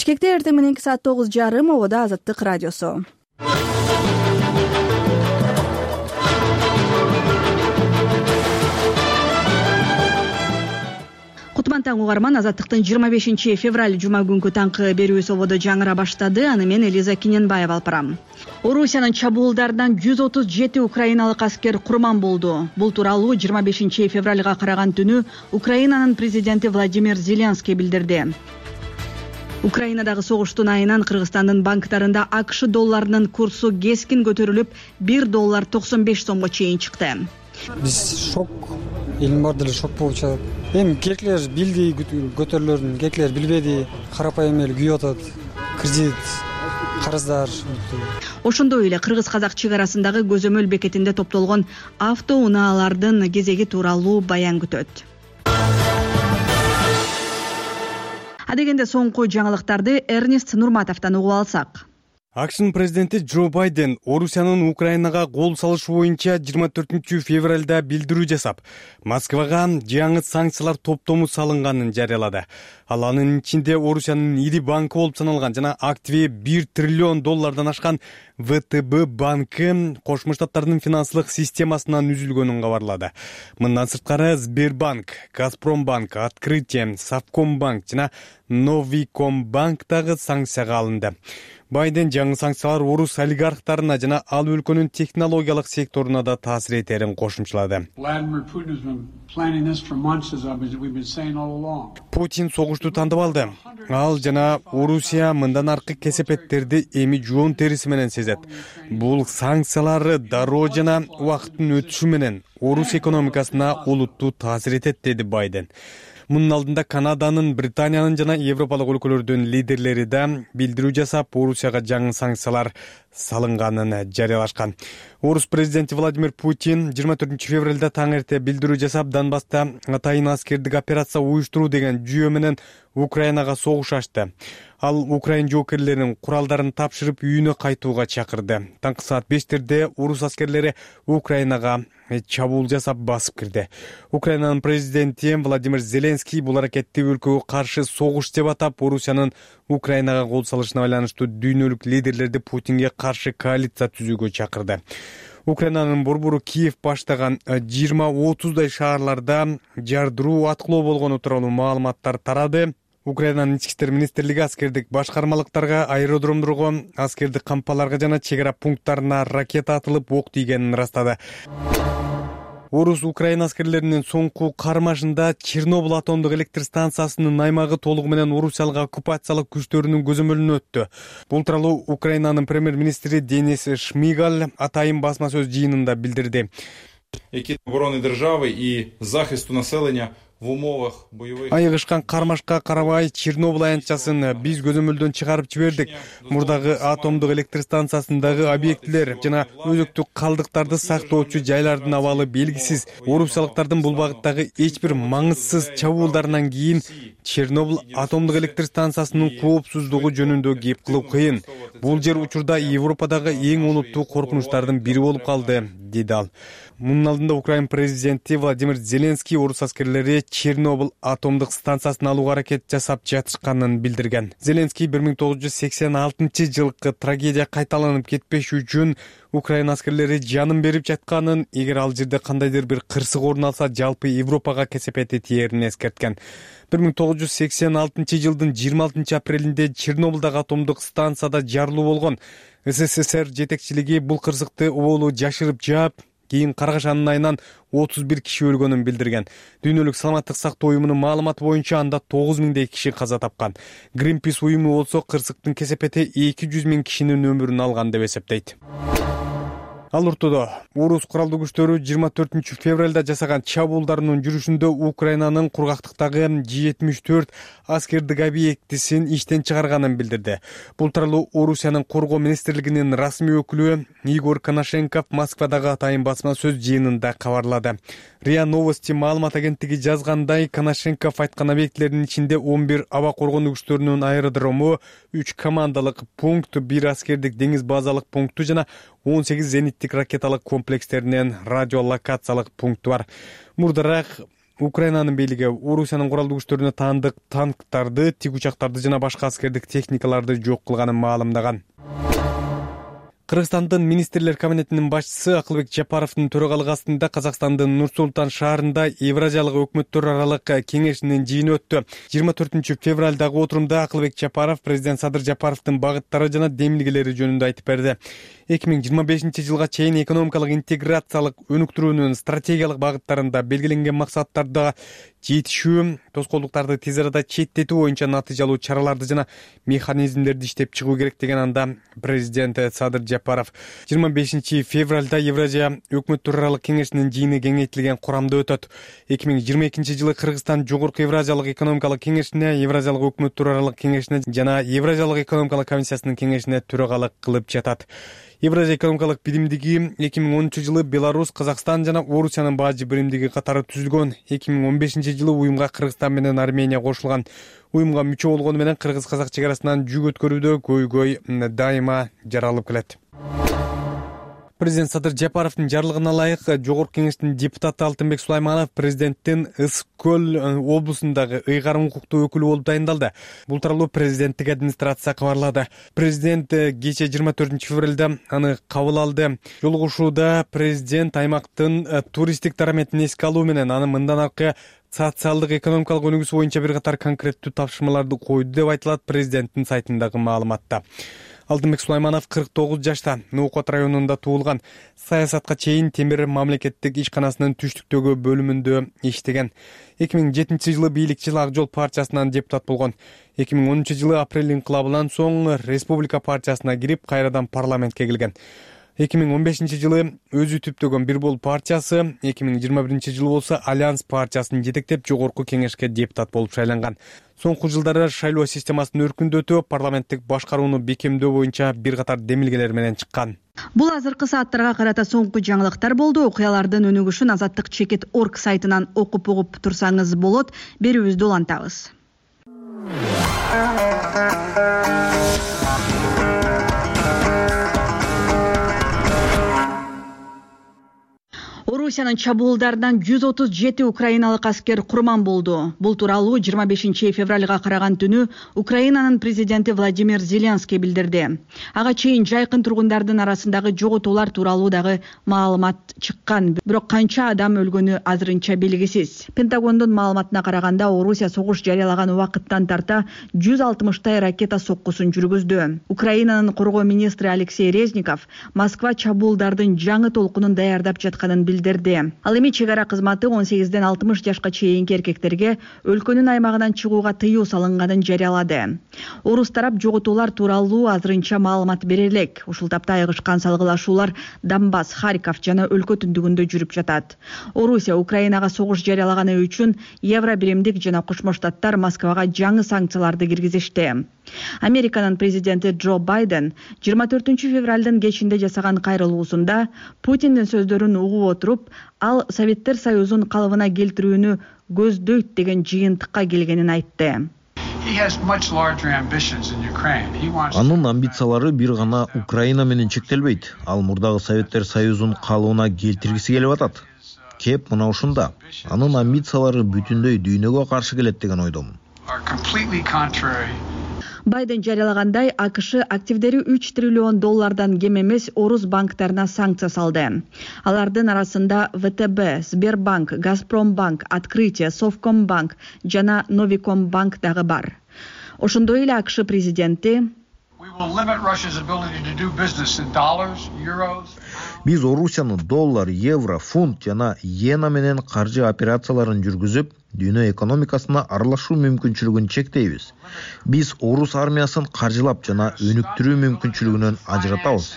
Бишкекте эртең мененки саат 9:30 обода Азаттык радиосу. Кутман таң угарман, Азаттыктын 25 февраль жума күнкү таңкы берүүсү ободо жаңыра баштады. Аны мен Элиза Киненбаева алып барам. Орусиянын чабуулдарынан 137 украиналык аскер курман болду. Бул тууралуу 25 февралга караган түнү Украинанын президенти Владимир Зеленский билдирди. Украинадагы согуштун айынан Кыргызстандын банктарында АКШ долларынын курсу кескин көтөрүлүп, $1.95 сомго чейин чыкты. Биз шок, элдин баары деле шок болуп чыгат. Эми кээкилер билди көтөрүлөрүн, кээкилер билбеди, карапайым эл күйүп атат. Кредит, карыздар. Ошондой эле кыргыз-казак чек арасындагы көзөмөл бекетинде топтолгон автоунаалардын кезеги тууралуу баян күтөт. Адегенде соңку жаңылыктарды Эрнест Нурматовдон угуп алсак. АКШнын президенти Джо Байден Орусиянын Украинага кол салышы боюнча 24 февралда билдирүү жасап, Москвага жаңы санкциялар топтому салынганын жарыялады. Ал анын ичинде Орусиянын ири банкы болуп саналган жана активи $1 триллион ашкан ВТБ банкы Кошмо Штаттардын финансылык системасынан үзүлгөнүн кабарлады. Мындан сырткары Сбербанк, Газпромбанк, Открытие, Совкомбанк жана Новикомбанк дагы санкцияга алынды. Байден жаңы санкциялар орус олигархтарына жана ал өлкөнүн технологиялык секторуна да таасир этерин кошумчалады. Путин согушту тандап алды. Ал жана Орусия мындан аркы кесепеттерди эми жоон териси менен сезет. Бул санкциялар дароо жана убакыттын өтүшү менен орус экономикасына олуттуу таасир этет, деди Байден. Мунун алдында Канаданын, Британиянын жана Европалык өлкөлөрдүн лидерлери да билдирүү жасап, Орусияга жаңы санкциялар салынганын жарыялашкан. Орус президенти Владимир Путин 24 февралда таң эрте билдирүү жасап, Донбасста атайын аскердик операция уюштуруу деген жүйө менен Украинага согуш ачты. Ал Украин жоокерлеринин куралдарын тапшырып үйүнө кайтууга чакырды. Таңкы саат 5-терде орус аскерлери Украинага чабуул жасап басып кирди. Украинанын президенти Владимир Зеленский бул аракетти өлкөгө каршы согуш деп атап, Орусиянын Украинага кол салышына байланыштуу дүйнөлүк лидерлерди Путинге каршы коалиция түзүүгө чакырды. Украинанын борбору Киев баштаган 20-30дай шаарларда жардыруу аткылоо болгону тууралуу маалыматтар тарады. Украинанын ички иштер министрлиги аскердик башкармалыктарга, аэродромдорго, аскердик кампаларга жана чек ара пункттарына ракета атылып ок тийгенин ырастады. Орус Украина аскерлеринин соңку кармашында Чернобыль атомдук электр станциясынын аймагы толугу менен орусиялык оккупациялык күчтөрүнүн көзөмөлүнө өттү. Бул тууралуу Украинанын премьер-министри Денис Шмигаль атайын басма сөз жыйынында билдирди. Які оборони держави і захисту населення в умовах бойових. Айыгышкан кармашка карабай Чернобыль аянтчасын биз көзөмөлдөн чыгарып жибердик. Мурдагы атомдук электр станциясындагы объектилер жана өзөктүк калдыктарды сактоочу жайлардын абалы белгисиз. Орусиялыктардын бул багыттагы эч бир маңызсыз чабуулдарынан кийин Чернобыль атомдук электр станциясынын коопсуздугу жөнүндө кеп кылуу кыйын. Бул жер учурда Европадагы эң олуттуу коркунучтардын бири болуп калды, деди ал. Мунун алдында Украин президенти Владимир Зеленский орус аскерлери Чернобыль атомдук станциясын алууга аракет жасап жатышканын билдирген. Зеленский 1986-жылкы трагедия кайталанып кетпеш үчүн Украин аскерлери жанын берип жатканын, эгер ал жерде кандайдыр бир кырсык орун алса, жалпы Европага кесепети тиерин эскерткен. 1986-жылдын 26 апрелинде Чернобылдагы атомдук станцияда жарылуу болгон. СССР жетекчилиги бул кырсыкты уболу жашырып жаап, кийин Каргашанын айынан 31 киши өлгөнүн билдирген. Дүйнөлүк саламаттык сактоо уюмунун маалыматы боюнча анда 9000 киши каза тапкан. Greenpeace уюму болсо кырсыктын кесепети 200 000 кишинин өмүрүн алган деп эсептейт. Ал ортодо орус куралдуу күчтөрү 24 февралда жасаган чабуулдарынын жүрүшүндө Украинанын кургактыктагы G74 аскердик объектисин иштен чыгарганын билдирди. Бул тууралуу Орусиянын коргоо министрлигинин расмий өкүлү Игорь Коношенков Москвадагы атайын басма сөз жыйынында кабарлады. РИА Новости маалымат агенттиги жазгандай, Коношенков айткан объектилердин ичинде 11 аба коргонуу күчтөрүнүн аэродрому, 3 командалык пункт, 1 аскердик деңиз базалык пункту жана 18 зениттик ракеталык комплекстеринен радиолокациялык пункту бар. Мурдараак Украинанын бийлиги Орусиянын куралдуу күчтөрүнө таандык танктарды, тик учактарды жана башка аскердик техникаларды жок кылганын маалымдаган. Кыргызстандын министрлер кабинетинин башчысы Акылбек Жапаровдун төрагалыгы астында Казакстандын Нур-Султан шаарында Евразиялык өкмөттөр аралык кеңешинин жыйыны өттү. 24 февралдагы отурумда Акылбек Жапаров президент Садыр Жапаровдун багыттары жана демилгелери жөнүндө айтып берди. 2025 жылга чейин экономикалык интеграциялык өнүктүрүүнүн стратегиялык багыттарында белгиленген максаттарда жетишүү, тоскоолдуктарды тез арада четтетүү боюнча натыйжалуу чараларды жана механизмдерди иштеп чыгуу керек деген анда президент Садыр Жапаров 25 февралда Евразия өкмөттөр аралык кеңешинин жыйыны кеңейтилген курамда өтөт. 2022 жылы Кыргызстан Жогорку Евразиялык экономикалык кеңешине, Евразиялык өкмөттөр аралык кеңешине жана Евразиялык экономикалык комиссиясынын кеңешине төрагалык кылып жатат. Евразия экономикалык биримдиги 2013 жылы Беларусь, Казакстан жана Орусиянын бажы биримдиги катары түзүлгөн. 2015 жылы уюмга Кыргызстан менен Армения кошулган. Уюмга мүчө болгону менен кыргыз-казак чек арасынан жүк өткөрүүдө көйгөй дайыма жаралып келет. Президент Садыр Жапаровдун жарлыгына ылайык Жогорку кеңештин депутаты Алтынбек Сулайманов президенттин Ысык көл облусундагы ыйгарым укуктуу өкүлү болуп дайындалды. Бул тууралуу президенттик администрация кабарлады. Президент кече 24 февралда аны кабыл алды. Жолугушууда президент аймактын туристтик дараметин эске алуу менен аны мындан аркы социалдык экономикалык өнүгүүсү боюнча бир катар конкреттүү тапшырмаларды койду деп айтылат президенттин сайтындагы маалыматта. Алтынбек Сулайманов 49 жашта, Нуукот районунда туулган. Саясатка чейин Темир мамлекеттик ишканасынын түштүктөгү бөлүмүндө иштеген. 2007 жылы бийликчил Ак Жол партиясынан депутат болгон. 2010 жылы апрель инкылабынан соң Республика партиясына кирип, кайрадан парламентке келген. 2015 жылы өзү түптөгөн Бир Бол партиясы, 2021 жылы болсо Альянс партиясын жетектеп Жогорку кеңешке депутат болуп шайланган. Соңку жылдары шайлоо системасын өркүндөтүү, парламенттик башкарууну бекемдөө боюнча бир катар демилгелер менен чыккан. Бул азыркы сааттарга карата соңку жаңылыктар болду. Окуялардын өнүгүшүн Азаттык-Чекит.org сайтынан окуп угуп турсаңыз болот. Берүүбүздү улантабыз. Орусиянын чабуулдарынан 137 украиналык аскер курман болду. Бул тууралуу 25 февралга караган түнү Украинанын президенти Владимир Зеленский билдирди. Ага чейин жайкын тургундардын арасындагы жоготуулар тууралуу дагы маалымат чыккан. Бирок канча адам өлгөнү азырынча белгисиз. Пентагондун маалыматына караганда Орусия согуш жарыялаган убакыттан тарта 160 ракета соккусун жүргүздү. Украинанын коргоо министри Алексей Резников Москва чабуулдардын жаңы толкунун даярдап жатканын билдирди. Ал эми чек ара кызматы 18-ден 60 жашка чейинки эркектерге өлкөнүн аймагынан чыгууга тыюу салынганын жарыялады. Орус тарап жоготуулар тууралуу азырынча маалымат бере элек. Ушул тапта айыгышкан салгылашуулар Донбасс, Харьков жана өлкө түндүгүндө жүрүп жатат. Орусия Украинага согуш жарыялаганы үчүн Евро биримдик жана Кошмо Штаттар Москвага жаңы санкцияларды киргизишти. Американын президенти Джо Байден 24 февралдын кечинде жасаган кайрылуусунда Путиндин сөздөрүн угуп отуруп, ал Советтер Союзун калыбына келтирүүнү көздөйт деген жыйынтыкка келгенин айтты. Анын амбициялары бир гана Украина менен чектелбейт. Ал мурдагы Советтер Союзун калыбына келтиргиси келип атат. Кеп мына ушунда. Анын амбициялары бүтүндөй дүйнөгө каршы келет деген ойдомун. Байден жарыялагандай, АКШ активдери $3 триллион кем эмес орус банктарына санкция салды. Алардын арасында ВТБ, Сбербанк, Газпромбанк, Открытие, Совкомбанк жана Новикомбанк дагы бар. Ошондой эле АКШ президенти Биз Орусияны доллар, евро, фунт жана иена менен каржы операцияларын жүргүзүп, дүйнө экономикасына аралашуу мүмкүнчүлүгүн чектейбиз. Биз орус армиясын каржылап жана өнүктүрүү мүмкүнчүлүгүнөн ажыратабыз,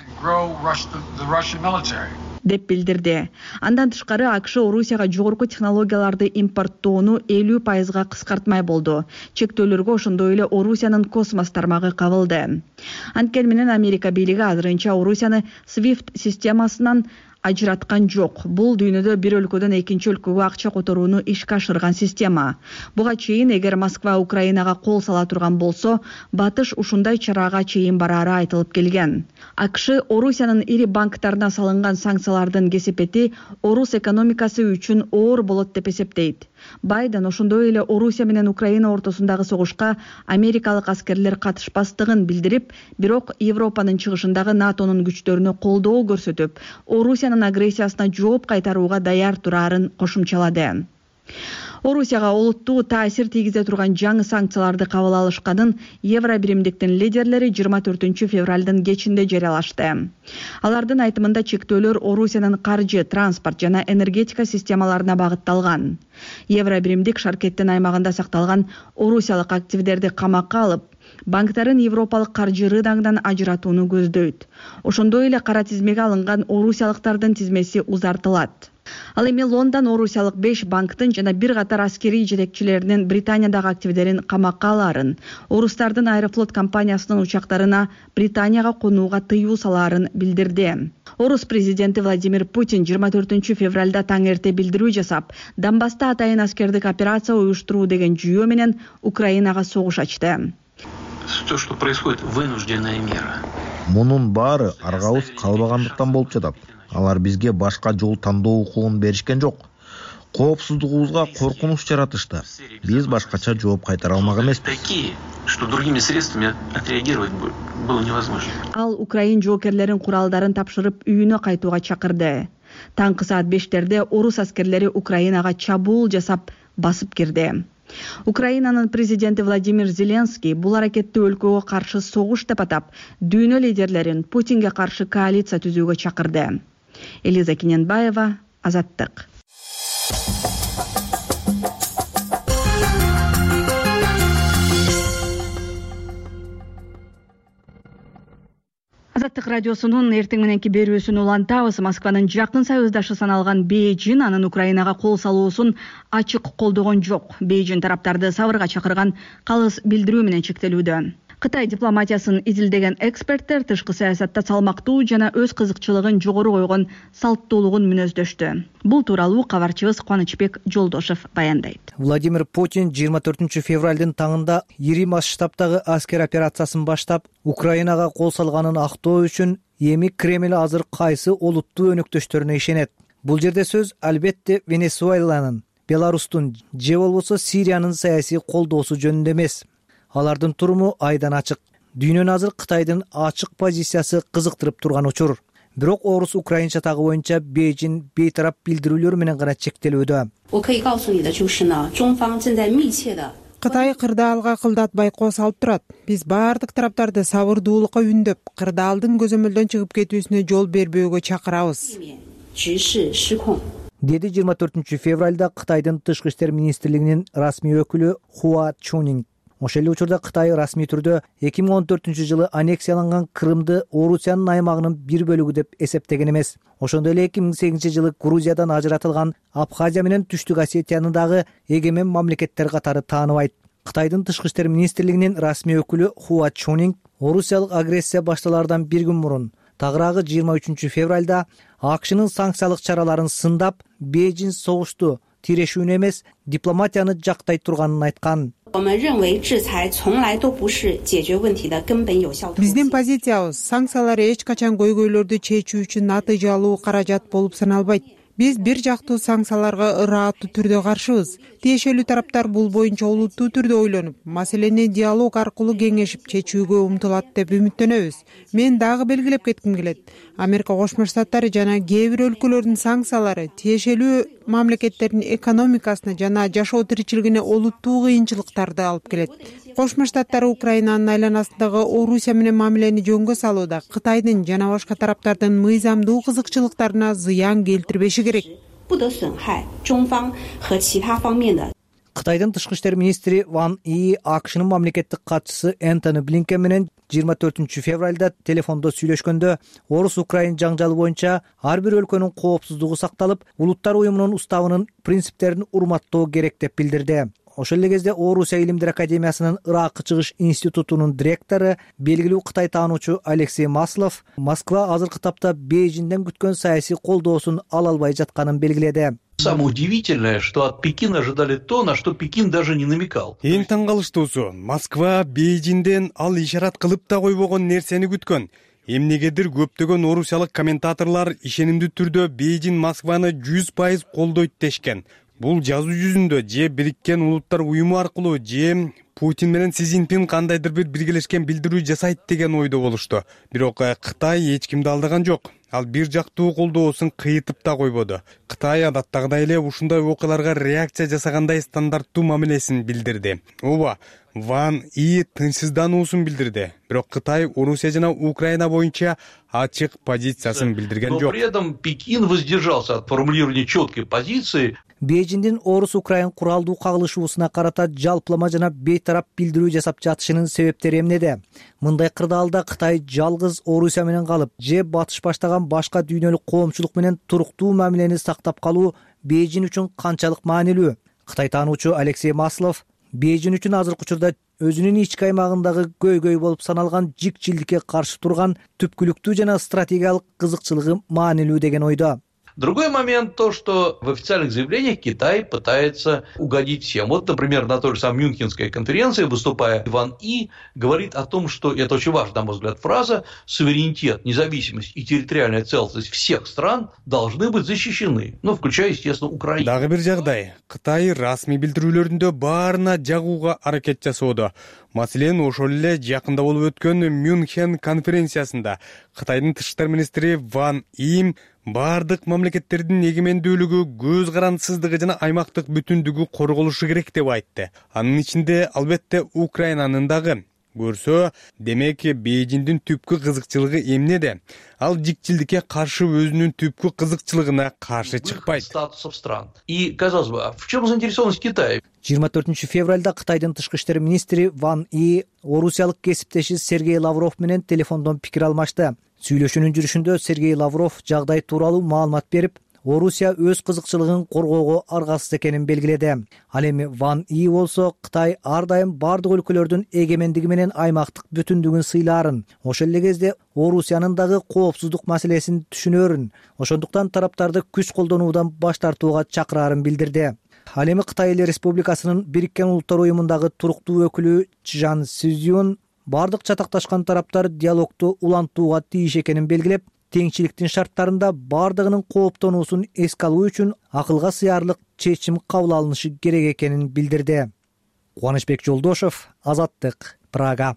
деп билдирди. Андан тышкары АКШ Орусияга жогорку технологияларды импорттоону 50% кыскартмай болду. Чектөөлөргө ошондой эле Орусиянын космос тармагы кабылды. Анткени менен Америка бийлиги азырынча Орусияны SWIFT системасынан ажыраткан жок. Бул дүйнөдө бир өлкөдөн экинчи өлкөгө акча которууну ишке ашырган система. Буга чейин эгер Москва Украинага кол сала турган болсо, батыш ушундай чарага чейин барары айтылып келген. АКШ Орусиянын ири банктарына салынган санкциялардын кесепети орус экономикасы үчүн оор болот деп эсептейт. Байден ошондой эле Орусия менен Украина ортосундагы согушка америкалык аскерлер катышпастыгын билдирип, бирок Европанын чыгышындагы НАТОнун күчтөрүнө колдоо көрсөтүп, Орусиянын агрессиясына жооп кайтарууга даяр турарын кошумчалады. Орусияга олуттуу таасир тийгизе турган жаңы санкцияларды кабыл алышканын Евробиримдиктин лидерлери 24 февралдын кечинде жарыялашты. Алардын айтымында чектөөлөр Орусиянын каржы, транспорт жана энергетика системаларына багытталган. Евробиримдик Шаркеттин аймагында сакталган орусиялык активдерди камакка алып, банктарын европалык каржы рыногунан ажыратууну көздөйт. Ошондой эле кара тизмеге алынган орусиялыктардын тизмеси узартылат. Ал эми Лондон орусиялык 5 банктын жана бир катар аскерий жетекчилеринин Британиядагы активдерин камакка алаарын, орустардын Аэрофлот компаниясынын учактарына Британияга конууга тыюу салаарын билдирди. Орус президенти Владимир Путин 24 февралда таң эрте билдирүү жасап, Донбасста атайын аскердик операция уюштуруу деген жүйө менен Украинага согуш ачты. То, что происходит, вынужденная мера. Мунун баары аргабыз калбагандыктан болуп жатат. Алар бизге башка жол тандоо укугун беришкен жок. Коопсуздугубузга коркунуч жаратышты. Биз башкача жооп кайтара алмак эмеспиз. Такие, что другими средствами отреагировать было невозможно. Ал Украин жоокерлерин куралдарын тапшырып үйүнө кайтууга чакырды. Таңкы саат 5-терде орус аскерлери Украинага чабуул жасап басып кирди. Украинанын президенти Владимир Зеленский бул аракетти өлкөгө каршы согуш деп атап, дүйнө лидерлерин Путинге каршы коалиция түзүүгө чакырды. Элиза Киненбаева, Азаттык. Азаттык радиосунун эртең мененки берүүсүн улантабыз. Москванын жакын союздашы саналган Бейжин анын Украинага кол салуусун ачык колдогон жок. Бейжин тараптарды сабырга чакырган калыс билдирүү менен чектелүүдө. Кытай дипломатиясын изилдеген эксперттер тышкы саясатта салмактуу жана өз кызыкчылыгын жогору койгон салттуулугун мүнөздөштү. Бул тууралуу кабарчыбыз Кубанычбек Жолдошев баяндайт. Владимир Путин 24 февралдын таңында ири масштабтагы аскер операциясын баштап, Украинага кол салганын актоо үчүн эми Кремль азыр кайсы олуттуу өнөктөштөрүнө ишенет. Бул жерде сөз албетте Венесуэланын, Беларустун же болбосо Сириянын саясий колдоосу жөнүндө эмес. Алардын туруму айдан ачык. Дүйнөнү азыр Кытайдын ачык позициясы кызыктырып турган учур. Бирок орус украинча тагы боюнча Бейжин бейтарап билдирүүлөр менен гана чектелүүдө. Кытай кырдаалга кылдатпай кол салып турат. Биз баардык тараптарды сабырдуулукка үндөп, кырдаалдын көзөмөлдөн чыгып кетүүсүнө жол бербөөгө чакырабыз. Деди 24 февралда Кытайдын тышкы иштер министрлигинин расмий өкүлү Хуа Чунинг. Ошол эле учурда Кытай расмий түрдө 2014 жылы аннексияланган Крымды Орусиянын аймагынын бир бөлүгү деп эсептеген эмес. Ошондой эле 2008 жылы Грузиядан ажыратылган Абхазия менен Түштүк Осетияны дагы эгемен мамлекеттер катары тааныбайт. Кытайдын тышкы иштер министрлигинин расмий өкүлү Хуа Чунинг орусиялык агрессия башталаардан бир күн мурун, тагыраагы 23 февралда АКШнын санкциялык чараларын сындап, Бейжин согушту тирешүүнү эмес, дипломатияны жактай турганын айткан. Биздин позициябыз санкциялар эч качан көйгөйлөрдү чечүү үчүн натыйжалуу каражат болуп саналбайт. Биз бир жактуу санкцияларга ырааттуу түрдө каршыбыз. Тиешелүү тараптар бул боюнча олуттуу түрдө ойлонуп, маселени диалог аркылуу кеңешип чечүүгө умтулат деп үмүттөнөбүз. Мен дагы белгилеп кетким келет. Америка Кошмо Штаттары жана кээ бир өлкөлөрдүн санкциялары тиешелүү мамлекеттердин экономикасына жана жашоо тиричилигине олуттуу кыйынчылыктарды алып келет. Кошмо Штаттар Украинанын айланасындагы Орусия менен мамилени жөнгө салууда Кытайдын жана башка тараптардын мыйзамдуу кызыкчылыктарына зыян келтирбеши керек. Кытайдын тышкы иштер министри Ван И АКШнын мамлекеттик катчысы Энтони Блинкен менен 24 февралда телефондо сүйлөшкөндө орус-украин жаңжалы боюнча ар бир өлкөнүн коопсуздугу сакталып, улуттар уюмунун уставынын принциптерин урматтоо керек деп билдирди. Ошол эле кезде Орусия илимдер академиясынын Иракка чыгыш институтунун директору, белгилүү Кытай таануучу Алексей Маслов Москва азыркы тапта Бейжинден күткөн саясий колдоосун ала албай жатканын белгиледи. Самое удивительное, что от Пекина ожидали то, на что Пекин даже не намекал. Эң таң калыштуусу, Москва Бейжинден ал ишарат кылып да койбогон нерсени күткөн. Эмнегедир көптөгөн орусиялык комментаторлор ишенимдүү түрдө Бейжин Москваны 100% колдойт дешкен. бул жазуу жүзүндө же Бириккен Улуттар уюму аркылуу же Путин менен Си Цзиньпин кандайдыр бир биргелешкен билдирүү жасайт деген ойдо болушту. Бирок Кытай эч кимди алдаган жок. Ал бир жактуу колдоосун кыйтып да койбоду. Кытай адаттагыдай эле ушундай окуяларга реакция жасагандай стандарттуу мамилесин билдирди. Ооба, Ван И тынчсыздануусун билдирди. Бирок Кытай Орусия жана Украина боюнча ачык позициясын билдирген жок. Но при этом Пекин воздержался от формулирования четкой позиции. Бейжиңдин Орус-Украин куралдуу кагылышуусуна карата жалпылама жана бейтарап билдирүү жасап жатышынын себептери эмнеде? Мындай кырдаалда Кытай жалгыз Орусия менен калып, же батыш баштаган башка дүйнөлүк коомчулук менен туруктуу мамилени сактап калуу Бейжиң үчүн канчалык маанилүү? Кытай таануучу Алексей Маслов Бейжиң үчүн азыркы учурда өзүнүн ички аймагындагы көйгөй болуп саналган жикчилдикке каршы турган түпкүлүктүү жана стратегиялык кызыкчылыгы маанилүү деген ойдо. Другой момент то, что в официальных заявлениях Китай пытается угодить всем. Вот, например, на той же самой Мюнхенской конференции, выступая, Ван И говорит о том, что, это очень важная, на мой взгляд, фраза, суверенитет, независимость и территориальная целостность всех стран должны быть защищены, включая, естественно, Украину. Дагы бир жагдай, Кытай расмий билдирүүлөрүндө баарына жагууга аракет жасоодо. Маселен, ошол эле жакында болуп өткөн Мюнхен конференциясында Кытайдын тышкы иштер министри Ван И бардык мамлекеттердин эгемендүүлүгү, көз карандысыздыгы жана аймактык бүтүндүгү корголушу керек деп айтты. Анын ичинде албетте Украинанын дагы. Көрсө, демек Бейжиңдин түпкү кызыкчылыгы эмнеде? Ал жикчилдикке каршы өзүнүн түпкү кызыкчылыгына каршы чыкпайт. Статусов стран. И, казалось бы, в чем заинтересованность Китая? 24 февралда Кытайдын тышкы иштер министри Ван И орусиялык кесиптеши Сергей Лавров менен телефондон пикир алмашты. Сүйлөшүүнүн жүрүшүндө Сергей Лавров жагдай тууралуу маалымат берип, Орусия өз кызыкчылыгын коргоого аргасыз экенин белгиледи. Ал эми Ван И болсо Кытай ар дайым бардык өлкөлөрдүн эгемендиги менен аймактык бүтүндүгүн сыйлаарын, ошол эле кезде Орусиянын дагы коопсуздук маселесин түшүнөрүн, ошондуктан тараптарды күч колдонуудан баш тартууга чакыраарын билдирди. Ал эми Кытай Эл Республикасынын Бириккен Улуттар уюмундагы туруктуу өкүлү Чжан Сюзюн бардык чатакташкан тараптар диалогду улантууга тийиш экенин белгилеп, теңчиликтин шарттарында бардыгынын кооптонуусун эске алуу үчүн акылга сыярлык чечим кабыл алынышы керек экенин билдирди. Кубанычбек Жолдошов, Азаттык, Прага.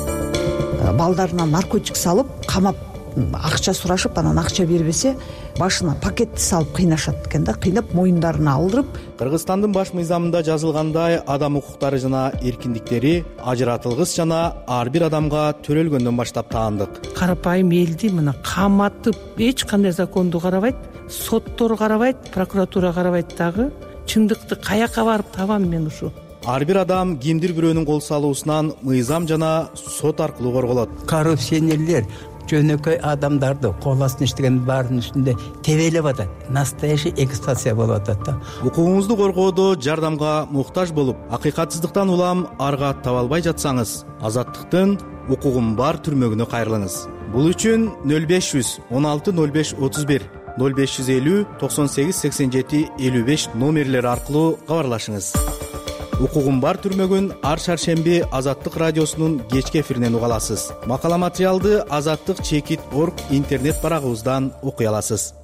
Балдарына наркотик салып, камап, акча сурашып, анан акча бербесе, башына пакетти салып кыйнашат экен да, кыйнап моюндарына алдырып. Кыргызстандын баш мыйзамында жазылгандай, адам укуктары жана эркиндиктери ажыратылгыс жана ар бир адамга төрөлгөндөн баштап таандык. Карапайым элди мына каматып, эч кандай законду карабайт, соттор карабайт, прокуратура карабайт дагы. Чындыкты каяка барып табам мен ушу? Ар бир адам кимдир бирөөнүн кол салуусунан мыйзам жана сот аркылуу корголот. Коррупционерлер жөнөкөй адамдарды кол астына иштеген баарынын үстүндө тебелеп атат. Настоящий эксплуатация болуп атат да. Укугуңузду коргоодо жардамга муктаж болуп, акыйкатсыздыктан улам арга таба албай жатсаңыз, Азаттыктын укугум бар түрмөгүнө кайрылыңыз. Бул үчүн 0500 16 05 31 0550 98 87 55 номерлери аркылуу кабарлашыңыз. Укугум бар түрмөгүн ар шаршемби Азаттык радиосунун кечки эфиринен уга аласыз. Макала материалды azattik.org интернет барагыбыздан окуй аласыз.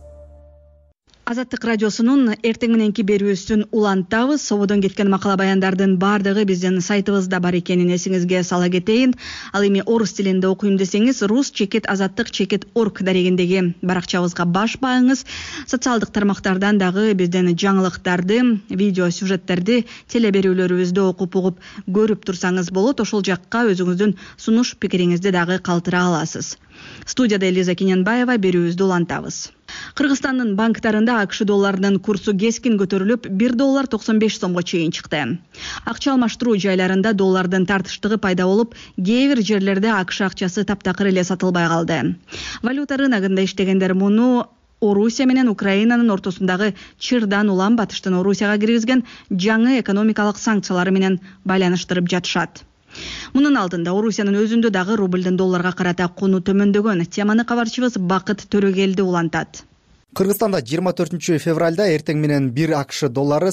Азаттык радиосунун эртең мененки берүүсүн улантабыз. Сободон кеткен макала баяндардын бардыгы биздин сайтыбызда бар экенин эсиңизге сала кетейин. Ал эми орус тилинде окуйм десеңиз, rus-azattik.org дарегиндеги баракчабызга баш бааңыз. Социалдык тармактардан дагы биздин жаңылыктарды, видео сюжеттерди, телеберүүлөрүбүздү окуп угуп көрүп турсаңыз болот. Ошол жакка өзүңүздүн сунуш пикириңизди дагы калтыра аласыз. Студияда Элиза Киненбаева, берүүбүздү улантабыз. Кыргызстандын банктарында АКШ долларынын курсу кескин көтөрүлүп, $1.95 сомго чейин чыкты. Акча алмаштыруу жайларында доллардын тартыштыгы пайда болуп, кээ бир жерлерде АКШ акчасы таптакыр эле сатылбай калды. Валюта рыногунда иштегендер муну Орусия менен Украинанын ортосундагы чырдан улам батыштын Орусияга киргизген жаңы экономикалык санкциялары менен байланыштырып жатышат. Мунун алдында Орусиянын өзүндө дагы рублдун долларга карата куну төмөндөгөн. Теманы кабарчыбыз Бакыт Төрөгелди улантат. Кыргызстанда 24 февралда эртең менен 1 АКШ доллары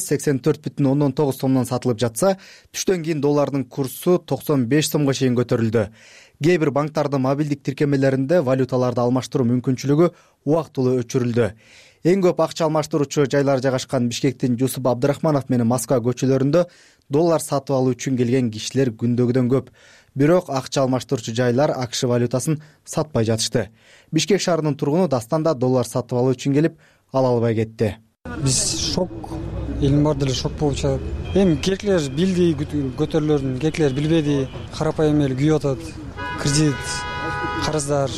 84,9 сомдон сатылып жатса, түштөн кийин доллардын курсу 95 сомго чейин көтөрүлдү. кээ бир банктардын мобилдик тиркемелеринде валюталарды алмаштыруу мүмкүнчүлүгү убактылуу өчүрүлдү. Эң көп акча алмаштыруучу жайлар жайгашкан Бишкектин Жусуп Абдрахманов менен Москва көчөлөрүндө доллар сатып алуу үчүн келген кишилер күндөгүдөн көп. Бирок акча алмаштыруучу жайлар АКШ валютасын сатпай жатышты. Бишкек шаарынын тургуну Дастан да доллар сатып алуу үчүн келип, ала албай кетти. Биз шок, элдин баары деле шок болуп чыгат. Эми кээкилер билди көтөрүлөрүн, кээкилер билбеди, карапайым эл күйүп атат. Кредит, карыздар,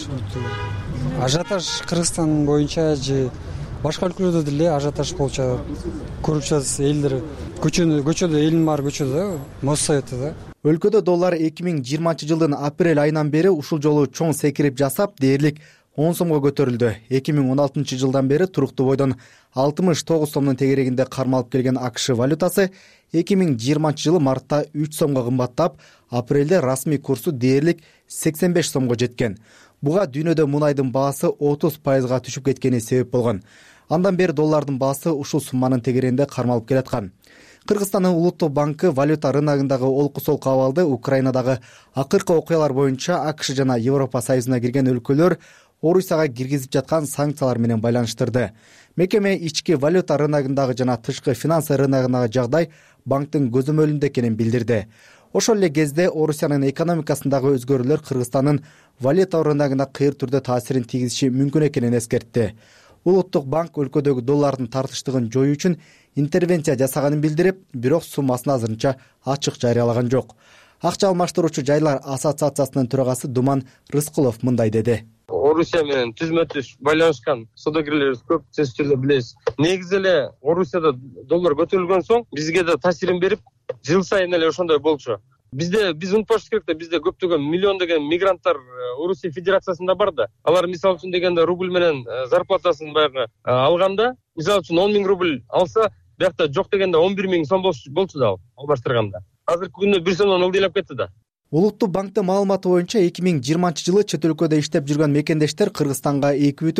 ажиотаж Кыргызстан боюнча же башка өлкөлөрдө деле ажиотаж болуп чыгат. Көрүп жатасыз, элдер көчөдө элдин баары көчөдө, Моссоветте да. Өлкөдө доллар 2020 жылдын апрель айынан бери ушул жолу чоң секирип жасап, дээрлик 10 сомго көтөрүлдү. 2016 жылдан бери туруктуу бойдон 69 сомдун тегерегинде кармалып келген АКШ валютасы 2020 жылы мартта 3 сомго кымбаттап, апрелде расмий курсу дээрлик 85 сомго жеткен. Буга дүйнөдө мунайдын баасы 30% түшүп кеткени себеп болгон. Андан бери доллардын баасы ушул сумманын тегерегинде кармалып келаткан. Кыргызстандын Улуттук банкы валюта рыногундагы олку-солку абалды Украинадагы акыркы окуялар боюнча АКШ жана Европа Союзуна кирген өлкөлөр Орусияга киргизип жаткан санкциялар менен байланыштырды. Мекеме ички валюта рыногундагы жана тышкы финансы рыногундагы жагдай банктын көзөмөлүндө экенин билдирди. Ошол эле кезде Орусиянын экономикасындагы өзгөрүүлөр Кыргызстандын валюта рыногуна кыйыр түрдө таасирин тийгизиши мүмкүн экенин эскертти. Улуттук банк өлкөдөгү доллардын тартыштыгын жоюу үчүн интервенция жасаганын билдирип, бирок суммасын азырынча ачык жарыялаган жок. Акча алмаштыруучу жайлар ассоциациясынын төрагасы Думан Рыскулов мындай деди. Орусия менен түзмө-түз байланышкан саудагерлерибиз көп, сөзсүз түрдө билесиз. Негизи эле Орусияда доллар көтөрүлгөн соң бизге да таасирин берип, жыл сайын эле ошондой болчу. Биз унутпашыбыз керек да, бизде көптөгөн миллиондогон мигранттар Орусия Федерациясында бар да. Алар мисалы үчүн дегенде рубль менен зарплатасын баягы алганда, мисалы үчүн 10 000 рубль алса, биякта жок дегенде 11 000 сом болчу да алмаштырганда. Азыркы күндө 1 сомдон ылдыйлап кетти да. Улуттук банктын маалыматы боюнча 2020 жылы чет өлкөдө иштеп жүргөн мекендештер Кыргызстанга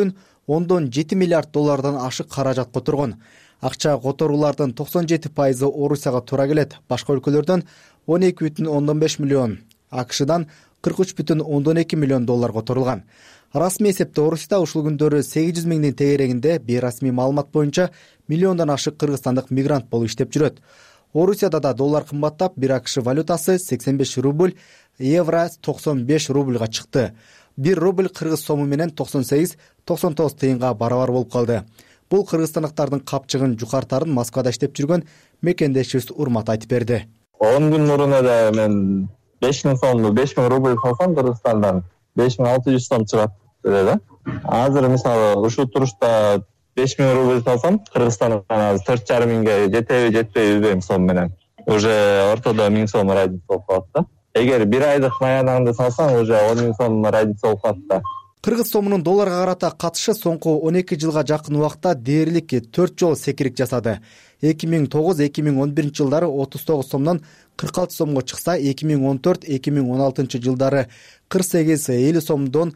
2,7 миллиард доллардан ашык каражат которгон. Акча которуулардын 97% Орусияга туура келет. Башка өлкөлөрдөн 12,5 миллион, АКШдан 43,2 миллион доллар которулган. Расмий эсепте Орусияда ушул күндөрү 800 миңдин тегерегинде бейрасмий маалымат боюнча миллиондон ашык кыргызстандык мигрант болуп иштеп жүрөт. Орусияда да доллар кымбаттап, бир АКШ валютасы 85 рубль, евро 95 рубльга чыкты. 1 рубль кыргыз сому менен 98-99 тыйынга барабар болуп калды. Бул кыргызстандыктардын капчыгын жукартарын Москвада иштеп жүргөн мекендешибиз Урмат айтып берди. 10 күн мурун эле мен 5000 сомду 5000 рубль салсам Кыргызстандан 5600 сом чыгат эле да. Азыр мисалы ушул турушта 5000 рубль салсам Кыргызстанга 4,5 миңге жетеби жетпейби билбейм сом менен. Уже ортодо 1000 сом разница болуп калат да. Эгер бир айдык маянаңды салсаң, уже 10 000 сом разница болуп калат да. Кыргыз сомунун долларга карата катышы соңку 12 жылга жакын убакта дээрлик 4 жолу секирик жасады. 2009-2011 жылдары 39 сомдон 46 сомго чыкса, 2014-2016 жылдары 48-50 сомдон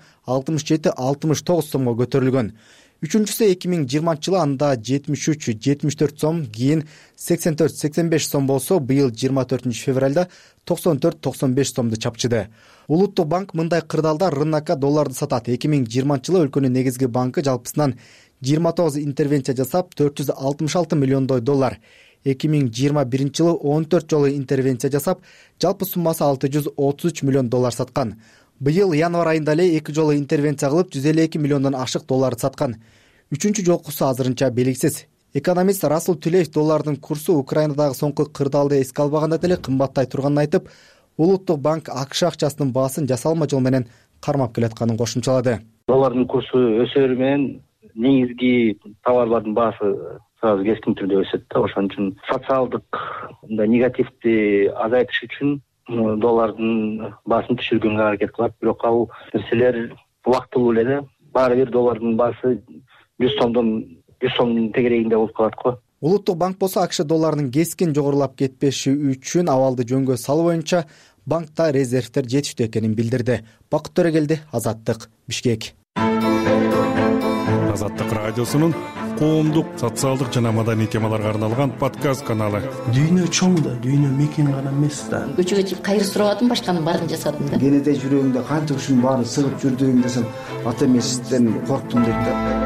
67-69 сомго көтөрүлгөн. Үчүнчүсү 2020 жылы анда 73-74 сом, кийин 84-85 сом болсо, быйыл 24 февралда 94-95 сомду чапчыды. Улуттук банк мындай кырдаалда рынокко долларды сатат. 2020 жылы өлкөнүн негизги банкы жалпысынан 29 интервенция жасап, 466 миллиондой доллар. 2021 жылы 14 жолу интервенция жасап, жалпы суммасы 633 миллион доллар саткан. Быйыл январь айында эле 2 жолу интервенция кылып, 152 миллиондон ашык долларды саткан. Үчүнчү жолкусу азырынча белгисиз. Экономист Расул Түлеев доллардын курсу Украинадагы соңку кырдаалды эске албаганда деле кымбаттай турганын айтып, Улуттук банк АКШ акчасынын баасын жасалма жол менен кармап келатканын кошумчалады. Доллардын курсу өсөрү менен негизги товарлардын баасы сразу кескин түрдө өсөт да. Ошон үчүн социалдык негативди азайтыш үчүн доллардын баасын түшүргөнгө аракет кылат. Бирок ал нерселер убактылуу эле да. Баары бир доллардын баасы 100 сомдун тегерегинде болуп калат го. Улуттук банк болсо АКШ долларынын кескин жогорулап кетпеши үчүн абалды жөнгө салуу боюнча банкта резервдер жетиштүү экенин билдирди. Бакыт Төрөгелди, Азаттык, Бишкек. Азаттык радиосунун коомдук, социалдык жана маданий темаларга арналган подкаст каналы. Дүйнө чоң да, дүйнө мекен гана эмес да. Көчөгө чыгып кайыр сурабадым, башканын баарын жасадым да. Кенеде жүрөгүңдө канча ушунун баарын сыгып жүрдүң десем, ата эмесизден корктум дейт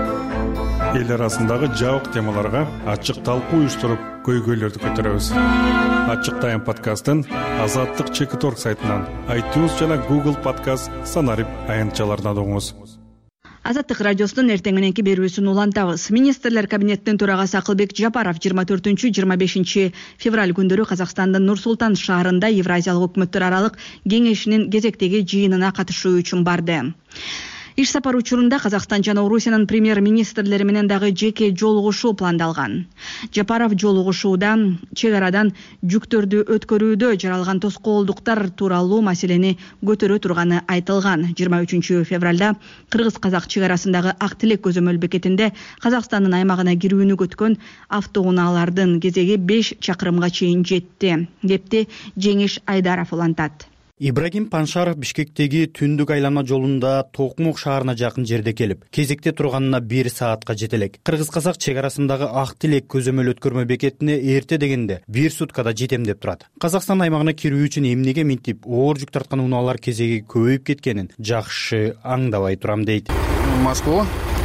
да. Эл арасындагы жабык темаларга ачык талкуу уюштуруп, көйгөйлөрдү көтөрөбүз. Ачык тайм подкастын Азаттык Чекиторг сайтынан, iTunes жана Google Podcast санарип аянтчаларынан угуңуз. Азаттык радиосунун эртең мененки берүүсүн улантабыз. Министрлер кабинетинин төрагасы Акылбек Жапаров 24-25 февраль күндөрү Казакстандын Нур-Султан шаарында Евразиялык өкмөттөр аралык кеңешинин кезектеги жыйынына катышуу үчүн барды. Иш сапар учурунда Казакстан жана Орусиянын премьер-министрлери менен дагы жеке жолугушуу пландалган. Жапаров жолугушууда чек арадан жүктөрдү өткөрүүдө жаралган тоскоолдуктар тууралуу маселени көтөрө турганы айтылган. 23 февралда кыргыз-казак чек арасындагы Ак Тилек көзөмөл бекетинде Казакстандын аймагына кирүүнү көткөн автоунаалардын кезеги 5 чакырымга чейин жетти, депти Жеңиш Айдаров улантат. Ибрагим Паншаров Бишкектеги түндүк айланма жолунда Токмок шаарына жакын жерде келип, кезекте турганына 1 саатка жетелек. Кыргыз-казак чек арасындагы Ак Тилек көзөмөл өткөрмө бекетине эрте дегенде 1 суткада жетем деп турат. Казакстан аймагына кирүү үчүн эмнеге минтип оор жүк тарткан унаалар кезеги көбөйүп кеткенин жакшы аңдабай турам дейт. Москва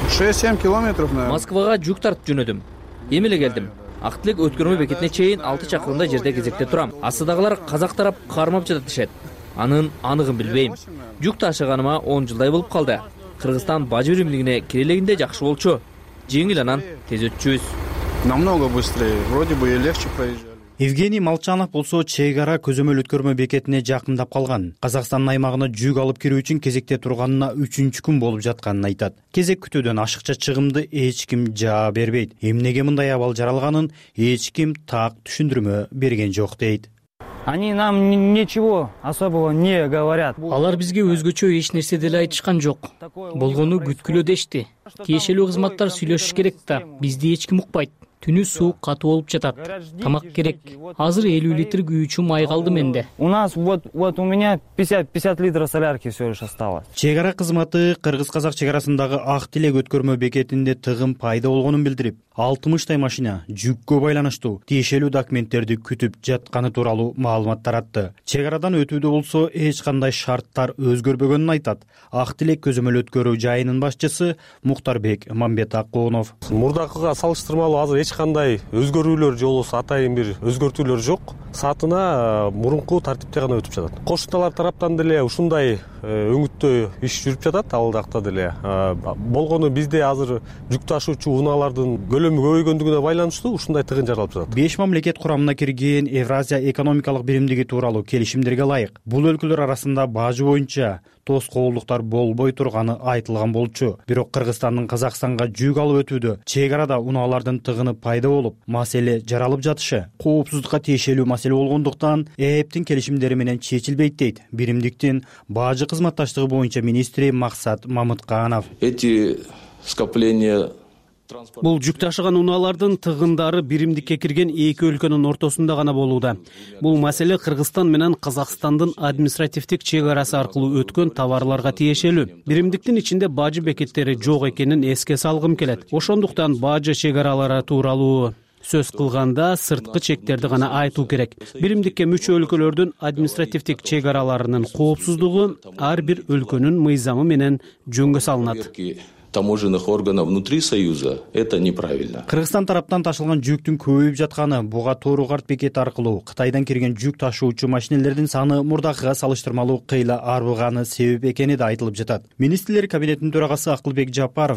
6-7 километров. Москвага жүк тартып жөнөдүм. Эми эле келдим. Ак Тилек өткөрмө бекетине чейин 6 чакырымда жерде кезекте турам. Астыдагылар казак тарап кармап жатышат. Анын аныгын билбейм. Жүк ташыганыма 10 жылдай болуп калды. Кыргызстан бажы биримдигине кире элегинде жакшы болчу. Жеңил анан тез өтчүбүз. Намного быстрее, вроде бы и легче проезжали. Евгений Молчанов болсо чек ара көзөмөл өткөрмө бекетине жакындап калган. Казакстандын аймагына жүк алып кирүү үчүн кезекте турганына 3-күн болуп жатканын айтат. Кезек күтүүдөн ашыкча чыгымды эч ким жаа бербейт. Эмнеге мындай абал жаралганын эч ким так түшүндүрмө берген жок дейт. Они нам ничего особого не говорят. Алар бизге өзгөчө эч нерсе деле айтышкан жок. Болгону бүткүлө дешти. Тиешелүү кызматтар сүйлөшүш керек да, бизди эч ким укпайт. Түнү суу катуу болуп жатат. Тамак керек. Азыр 50 литр күйүүчү май калды менде. У нас вот у меня 50 литров солярки всего лишь осталось. Чек ара кызматы кыргыз-казак чек арасындагы Ак Тилек өткөрмө бекетинде тыгым пайда болгонун билдирип, 60 машина жүккө байланыштуу тиешелүү документтерди күтүп жатканы тууралуу маалымат таратты. Чек арадан өтүүдө болсо эч кандай шарттар өзгөрбөгөнүн айтат. Ак Тилек көзөмөл өткөрүү жайынын башчысы Мухтарбек Мамбетакунов. Мурдакыга салыштырмалуу азыр эч кандай өзгөрүүлөр же болбосо атайын бир өзгөртүүлөр жок. Саатына мурунку тартипте гана өтүп жатат. Кошуналар тараптан деле ушундай өңүттө иш жүрүп жатат, ал жакта деле. Болгону бизде азыр жүк ташуучу унаалардын көлөмү көбөйгөндүгүнө байланыштуу ушундай тыгын жаралып жатат. 5 мамлекет курамына кирген Евразия экономикалык биримдиги тууралуу келишимдерге ылайык бул өлкөлөр арасында бажы боюнча тоскоолдуктар болбой турганы айтылган болчу. Бирок Кыргызстандын Казакстанга жүк алып өтүүдө чек арада унаалардын тыгыны пайда болуп, маселе жаралып жатышы коопсуздукка тиешелүү маселе болгондуктан ЭЭПтин келишимдери менен чечилбейт дейт биримдиктин бажы кызматташтыгы боюнча министри Максат Мамытканов. Эти скопления Бул жүк ташыган унаалардын тыгындары биримдикке кирген эки өлкөнүн ортосунда гана болууда. Бул маселе Кыргызстан менен Казакстандын административдик чек арасы аркылуу өткөн товарларга тиешелүү. Биримдиктин ичинде бажы бекеттери жок экенин эске салгым келет. Ошондуктан бажы чек аралары тууралуу сөз кылганда сырткы чектерди гана айтуу керек. Биримдикке мүчө өлкөлөрдүн административдик чек араларынын коопсуздугу ар бир өлкөнүн мыйзамы менен жөнгө салынат. Таможенных органов внутри Союза это неправильно. Кыргызстан тараптан ташылган жүктүн көбөйүп жатканы, буга Тору карт бекети аркылуу Кытайдан кирген жүк ташуучу машинелердин саны мурдакыга салыштырмалуу кыйла арбыганы себеп экени да айтылып жатат. Министрлер кабинетинин төрагасы Акылбек Жапаров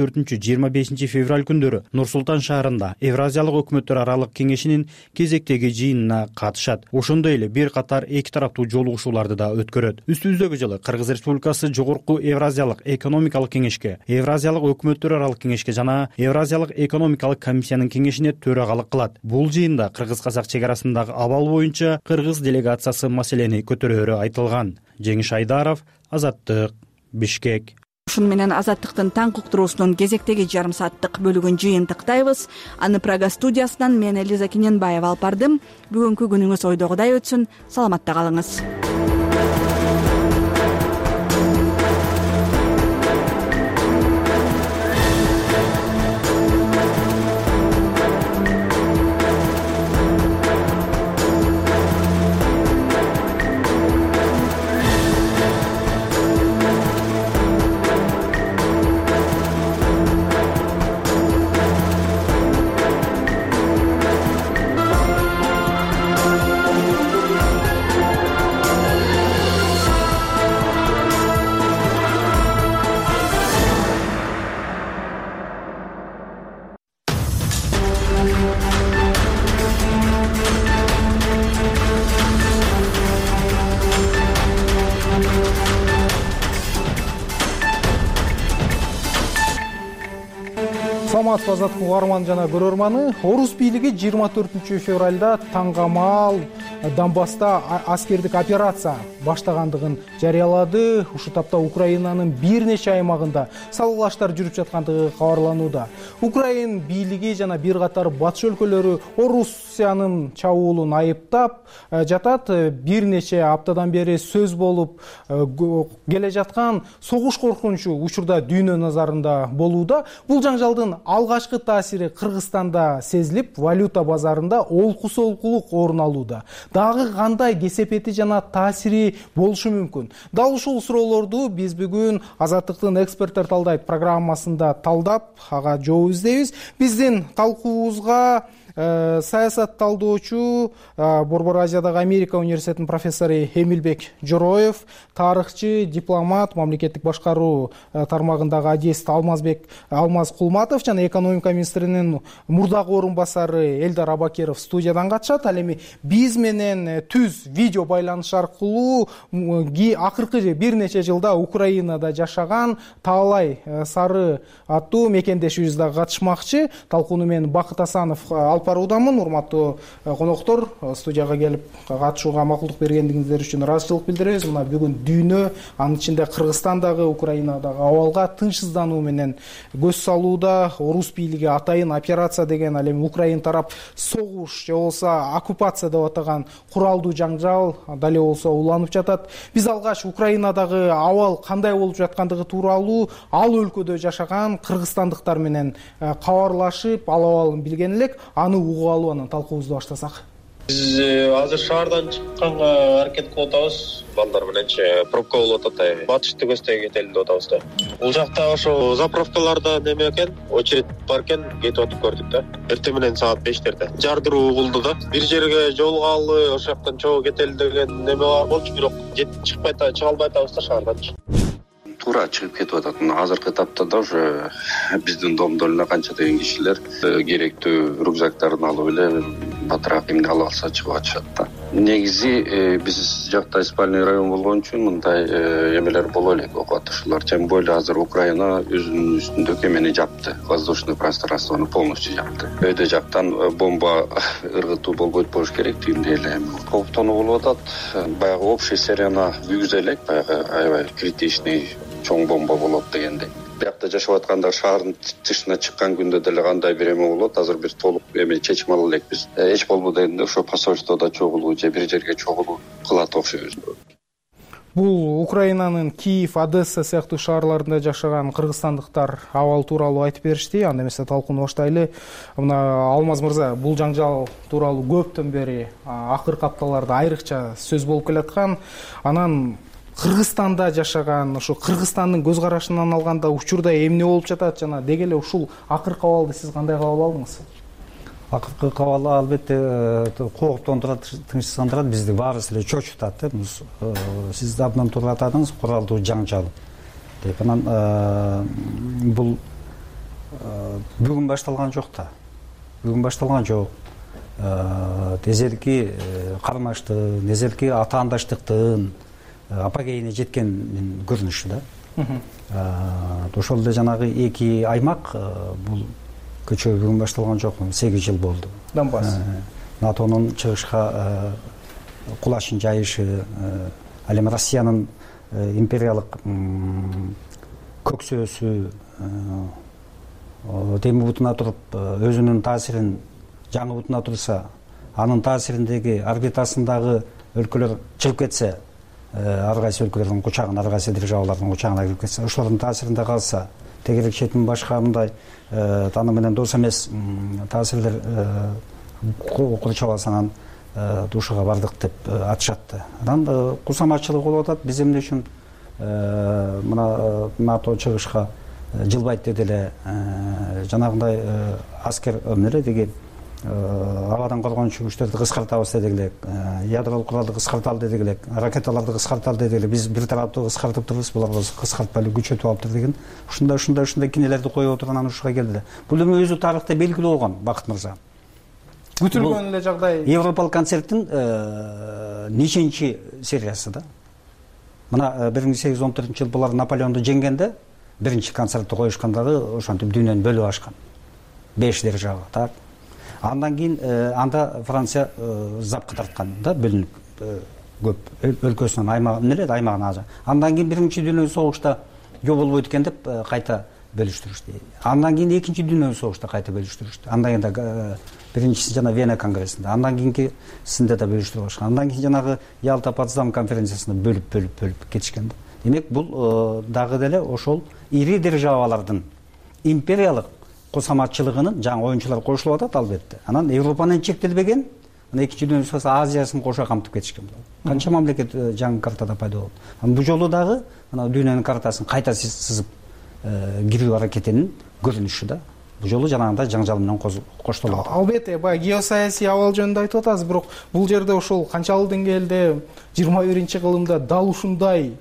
24-25 февраль күндөрү Нур-Султан шаарында Евразиялык өкмөттөр аралык кеңешинин кезектеги жыйынына катышат. Ошондой эле бир катар эки тараптуу жолугушууларды да өткөрөт. Үстүбүздөгү жылы Кыргыз Республикасы Жогорку Евразиялык экономикалык кеңешке, Евразиялык өкмөттөр аралык кеңешке жана Евразиялык экономикалык комиссиянын кеңешине төрагалык кылат. Бул жыйында кыргыз-казак чек арасындагы абал боюнча кыргыз делегациясы маселени көтөрөөрү айтылган. Жеңиш Айдаров, Азаттык, Бишкек. Ушун менен Азаттыктын таң уктуруусунун кезектеги жарым сааттык бөлүгүн жыйынтыктайбыз. Аны Прага студиясынан мен Элиза Киненбаева алып бардым. Бүгүнкү күнүңүз ойдогудай өтсүн. Саламатта калыңыз. саламатсызбы азаттыктын угарманы жана көрөрманы. Орус бийлиги 24 февралда таңгамал Донбасста аскердик операция баштагандыгын жарыялады. Ушул тапта Украинанын бир нече аймагында салгылаштар жүрүп жаткандыгы кабарланууда. Украин бийлиги жана бир катар батыш өлкөлөрү Орусиянын чабуулун айыптап жатат. Бир нече аптадан бери сөз болуп келе жаткан согуш коркунучу учурда дүйнө назарында болууда. Бул жаңжалдын алгачкы таасири Кыргызстанда сезилип, валюта базарында олку-солкулук орун алууда. Дагы кандай кесепети жана таасири болушу мүмкүн? Дал ушул суроолорду биз бүгүн Азаттыктын эксперттер талдайт программасында талдап, ага жооп издейбиз. Биздин талкуубузга саясат талдоочу, Борбор Азиядагы Америка университетинин профессору Эмилбек Жороев, тарыхчы, дипломат, мамлекеттик башкаруу тармагындагы адист Алмаз Кулматов жана экономика министринин мурдагы орун басары Элдар Абакеров студиядан катышат. Ал эми биз менен түз видео байланыш аркылуу акыркы бир нече жылда Украинада жашаган Таалай Сары аттуу мекендешибиз дагы катышмакчы. Талкууну мен Бакыт Асанов алып баруудамын. Урматтуу коноктор, студияга келип катышууга макулдук бергендиңиздер үчүн ыраазычылык билдиребиз. Мына бүгүн дүйнө, анын ичинде Кыргызстандагы, Украинадагы абалга тынчсыздануу менен көз салууда. Орус бийлиги атайын операция деген, ал эми Украин тарап согуш же болбосо оккупация деп атаган куралдуу жаңжал дале болсо уланып жатат. Биз алгач Украинадагы абал кандай болуп жаткандыгы тууралуу ал өлкөдө жашаган кыргызстандыктар менен кабарлашып, ал абалын билген элек. Аны угуп алып анан талкуубузду баштасак. Биз азыр шаардан чыкканга аракет кылып атабыз. Балдар мененчи пробка болуп атат. Батышты көздөй кетели деп атабыз да. Бул жакта ошо заправкаларда неме экен, очередь бар экен, кетип атып көрдүк да. Эртең менен саат 5-терде жардыруу угулду да. Бир жерге жолугалы, ошол жактан чогуу кетели деген неме бар болчу, бирок чыга албай атабыз да шаардан. Туура чыгып кетип атат. Азыркы таптарда уже биздин домдолуна канча деген кишилер керектүү рюкзактарын алып эле батыраак эмне ала алса чыгып атышат да. Негизи биз жакта спальный район болгон үчүн мындай эмелер боло элек, окутушуулар. Тем более азыр Украина өзүнүн үстүндөгү эмени жапты. Воздушный пространствону полностью жапты. Өйдө жактан бомба ыргытуу болбойт болуш керектигинде эле кооптонуу болуп атат. Баягы общий серияна күйгүзө элек, баягы аябай критичный чоң бомба болот дегендей. Биякта жашап аткандар шаардын тышына чыккан күндө деле кандай бир эме болот, азыр бир толук эме чечим ала элекпиз. Эч болбодо дегенде ошо посольстводо чогулуу же бир жерге чогулуу кылат окшойбуз. Бул Украинанын Киев, Одесса сыяктуу шаарларында жашаган кыргызстандыктар абал тууралуу айтып беришти. Анда эмесе талкууну баштайлы. Мына Алмаз мырза, бул жаңжал тууралуу көптөн бери акыркы апталарда айрыкча сөз болуп келаткан. Анан Кыргызстанда жашаган, ошо Кыргызстандын көз карашынан алганда учурда эмне болуп жатат жана деги эле ушул акыркы абалды сиз кандай кабыл алдыңыз? Акыркы кабыл албетте кооптондурат, тынчсыздандырат, бизди баарыбыз эле чочутат. Сиз да абдан туура атадыңыз, куралдуу жаңжал деп. Анан бул бүгүн башталган жок да. Бүгүн башталган жок. Эзелки кармаштык, эзелки атаандаштыктын апогейине жеткен көрүнүшү да. Ошол эле жанагы эки аймак, бул көчө бүгүн башталган жок, 8 жыл болду. Донбасс. НАТОнун чыгышка кулашын жайышы, ал эми Россиянын империялык көксөөсү теми бутуна туруп өзүнүн таасирин жаңы бутуна турса, анын таасириндеги орбитасындагы өлкөлөр чыгып кетсе, ар кайсы өлкөлөрдүн кучагына, ар кайсы державалардын кучагына кирип кетсе, ошолордун таасиринде калса, тегерек четин башка мындай тааны менен дос эмес таасирлер курчап алса, анан душага бардык деп атышат. Анан кусаматчылык болуп атат. Биз эмне үчүн мына НАТО чыгышка жылбайт деди эле, жанагындай аскер эмне деги абадан коргончу күчтөрдү кыскартабыз дедик эле, ядролук куралды кыскарталы дедик эле, ракеталарды кыскарталы дедик эле. Биз бир тараптуу кыскартып турбуз, булар кыскартпай эле күчөтүп алыптыр деген. Ушундай кинелерди коюп отуруп анан ушуга келди. Бул эми өзү тарыхта белгилүү болгон, Бакыт мырза. Күтүлгөн эле жагдай. Европалык концерттин нечинчи сериясы да. Мына 1814 жыл булар Наполеонду жеңгенде биринчи концертти коюшкандагы ошентип дүйнөнү бөлүп ашкан. 5 держава, так. Андан кийин анда Франция запкы тарткан да, бөлүнүп көп өлкөсүнөн аймагына азыр. Андан кийин биринчи дүйнөлүк согушта жол болбойт экен деп кайта бөлүштүрүштү. Андан кийин экинчи дүйнөлүк согушта кайта бөлүштүрүштү. Андан кийин биринчиси жана Вена конгрессинде, андан кийинкисинде да бөлүштүрүп алышкан. Андан кийин жанагы Ялта Потсдам конференциясында бөлүп кетишкен. Демек бул дагы деле ошол ири державалардын империялык кошаматчылыгынын жаңы оюнчулар кошулуп атат албетте. Анан Европанын чектелбеген, экинчи дүйнөлүк согушта Азиясын кошо камтып кетишкен. Канча мамлекет жаңы картада пайда болду. Бул жолу дагы мына дүйнөнүн картасын кайта сызып кирүү аракетинин көрүнүшү да. Бул жолу жанагындай жаңжал менен коштолуп атат. Албетте, баягы геосаясий абал жөнүндө айтып атасыз, бирок бул жерде ошол канчалык деңгээлде 21-кылымда дал ушундай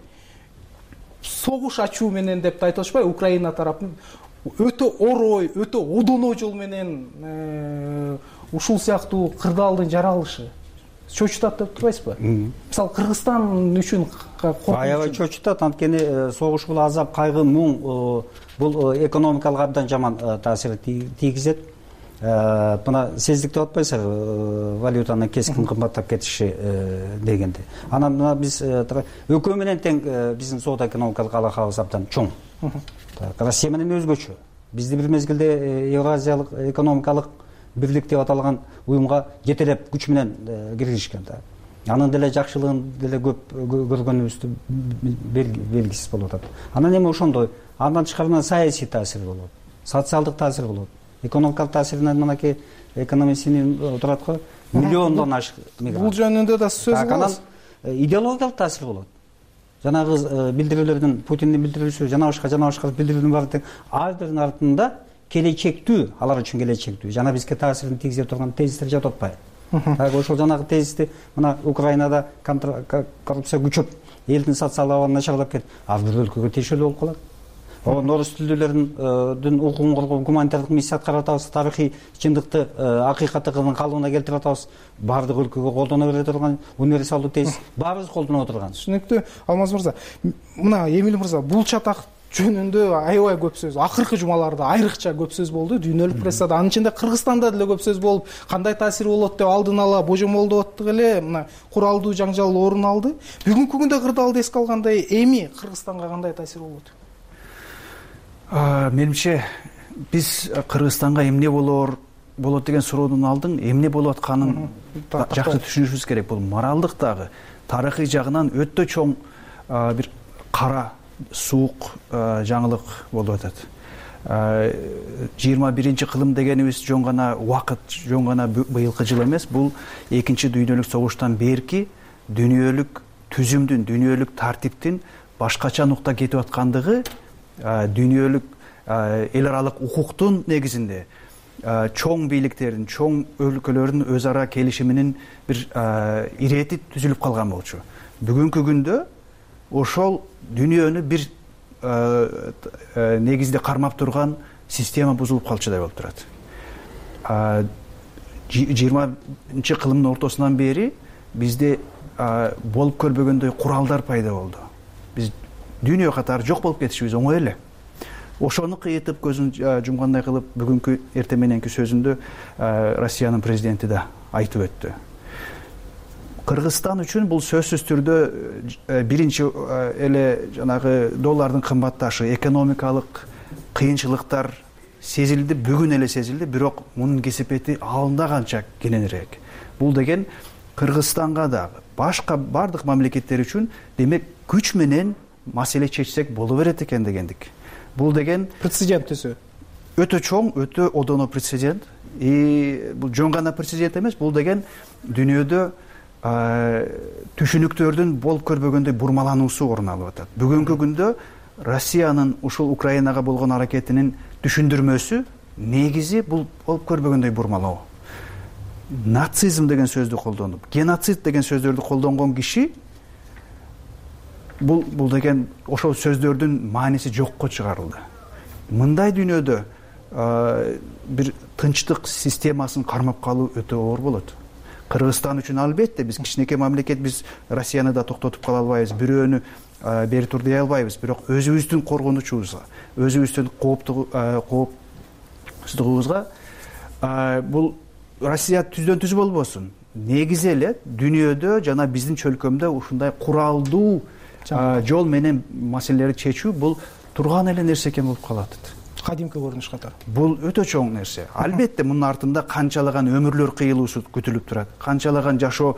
согуш ачуу менен деп айтып атышпайбы, Украина тарапын өтө орой, өтө одоно жол менен ушул сыяктуу кырдаалдын жаралышы чочутат деп турбайсызбы? Мисалы Кыргызстан үчүн аябай чочутат, анткени согуш бул азап, кайгы, муң, бул экономикалык абдан жаман таасир тийгизет. Мына сездик деп атпайсызбы, валютанын кескин кымбаттап кетиши дегенде. Анан мына биз өлкө менен тең биздин соода экономикалык алакабыз абдан чоң. Россия менен өзгөчө. Бизди бир мезгилде Евразиялык экономикалык бирлик деп аталган уюмга жетелеп күч менен киргизишкен да. Анын деле жакшылыгын деле көп көргөнүбүздү белгисиз болуп атат. Анан эми ошондой, андан тышкары саясий таасир болот, социалдык таасир болот. Экономикалык таасиринен мынакей экономистин турат го, миллиондон ашык мигрант. Бул жөнүндө да сөз кылабыз. Идеологиялык таасир болот. Жанагы билдирүүлөрдүн, Путиндин билдирүүсү, жана башка билдирүүнүн баары ар биринин артында келечектүү, алар үчүн келечектүү, жана бизге таасирин тийгизе турган тезистер жатып атпайбы? Так ошол жанагы тезисти мына Украинада коррупция күчөп, элдин социалдык абалы начарлап кетип, ар бир өлкөгө тиешелүү болуп калат. Орус тилдүүлөрдүн укугун коргоо гуманитардык миссия аткарып атабыз, тарыхый чындыкты, акыйкаттыгын калыбына келтирип атабыз. Бардык өлкөгө колдоно бере турган универсалдуу тезис баарыбыз колдоно турган. Түшүнүктүү. Алмаз мырза, мына Эмил мырза, бул чатак жөнүндө аябай көп сөз, акыркы жумаларда айрыкча көп сөз болду, дүйнөлүк прессада, анын ичинде Кыргызстанда деле көп сөз болуп, кандай таасири болот деп алдын ала божомолдоп аттык эле, мына куралдуу жаңжал орун алды. Бүгүнкү күндө кырдаалды эске алгандай, эми Кыргызстанга кандай таасир болот? Менимче биз Кыргызстанга эмне болот деген суроодун алдын эмне болуп атканын жакшы түшүнүшүбүз керек. Бул моралдык дагы, тарыхый жагынан өтө чоң бир кара суук жаңылык болуп атат. 21-кылым дегенибиз жөн гана убакыт, жөн гана быйылкы жыл эмес, бул экинчи дүйнөлүк согуштан берки дүйнөлүк түзүмдүн, дүйнөлүк тартиптин башкача нукта кетип аткандыгы, дүйнөлүк эл аралык укуктун негизинде чоң бийликтердин, чоң өлкөлөрдүн өз ара келишиминин бир ирети түзүлүп калган болчу. Бүгүнкү күндө ошол дүйнөнү бир негизде кармап турган система бузулуп калчудай болуп турат. 20-кылымдын ортосунан бери бизде болуп көрбөгөндөй куралдар пайда болду. Биз дүйнө катары жок болуп кетишибиз оңой эле. Ошону кыйытып көзүн жумгандай кылып бүгүнкү эртең мененки сөзүндө Россиянын президенти да айтып өттү. Кыргызстан үчүн бул сөзсүз түрдө биринчи эле жанагы доллардын кымбатташы, экономикалык кыйынчылыктар сезилди, бүгүн эле сезилди, бирок мунун кесепети алында канча кененирээк. Бул деген Кыргызстанга дагы, башка бардык мамлекеттер үчүн демек күч менен маселе чечсек боло берет экен дегендик. Бул деген прецедент түзүү. Өтө чоң, өтө одоно прецедент. Бул жөн гана прецедент эмес, бул деген дүйнөдө түшүнүктөрдүн болуп көрбөгөндөй бурмалануусу орун алып атат. Бүгүнкү күндө Россиянын ушул Украинага болгон аракетинин түшүндүрмөсү негизи бул болуп көрбөгөндөй бурмалоо. Нацизм деген сөздү колдонуп, геноцид деген сөздөрдү колдонгон киши бул деген ошол сөздөрдүн мааниси жокко чыгарылды. Мындай дүйнөдө бир тынчтык системасын кармап калуу өтө оор болот. Кыргызстан үчүн албетте биз кичинекей мамлекет, биз Россияны да токтотуп кала албайбыз, бирөөнү бери тур дей албайбыз, бирок өзүбүздүн коргонучубузга, өзүбүздүн коопсуздугубузга бул Россия түздөн түз болбосун, негизи эле дүйнөдө жана биздин чөлкөмдө ушундай куралдуу жол менен маселелерди чечүү бул турган эле нерсе экен болуп калат. Кадимки көрүнүш катары. Бул өтө чоң нерсе. Албетте мунун артында канчалаган өмүрлөр кыйылуусу күтүлүп турат. Канчалаган жашоо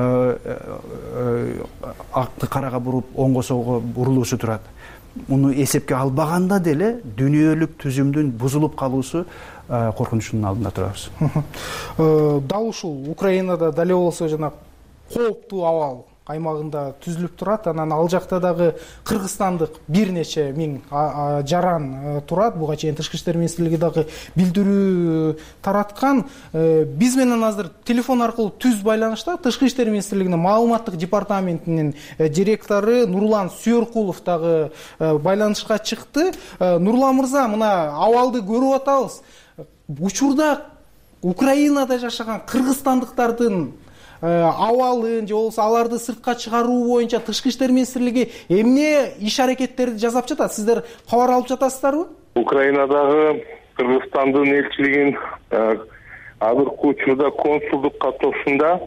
акты карага буруп, оңго солго бурулуусу турат. Муну эсепке албаганда деле дүйнөлүк түзүмдүн бузулуп калуусу коркунучунун алдында турабыз. Дал ушул Украинада дале болсо жана кооптуу абал аймагында түзүлүп турат. Анан ал жакта дагы кыргызстандык бир нече миң жаран турат. Буга чейин Тышкы иштер министрлиги дагы билдирүү тараткан. Биз менен азыр телефон аркылуу түз байланышта Тышкы иштер министрлигинин маалыматтык департаментинин директору Нурлан Сүйөркулов дагы байланышка чыкты. Нурлан мырза, мына абалды көрүп атабыз. Учурда Украинада жашаган кыргызстандыктардын абалын же болбосо аларды сыртка чыгаруу боюнча Тышкы иштер министрлиги эмне иш аракеттерди жасап жатат? Сиздер кабар алып жатасыздарбы? Украинадагы Кыргызстандын элчилигинин азыркы учурда консулдук каттоосунда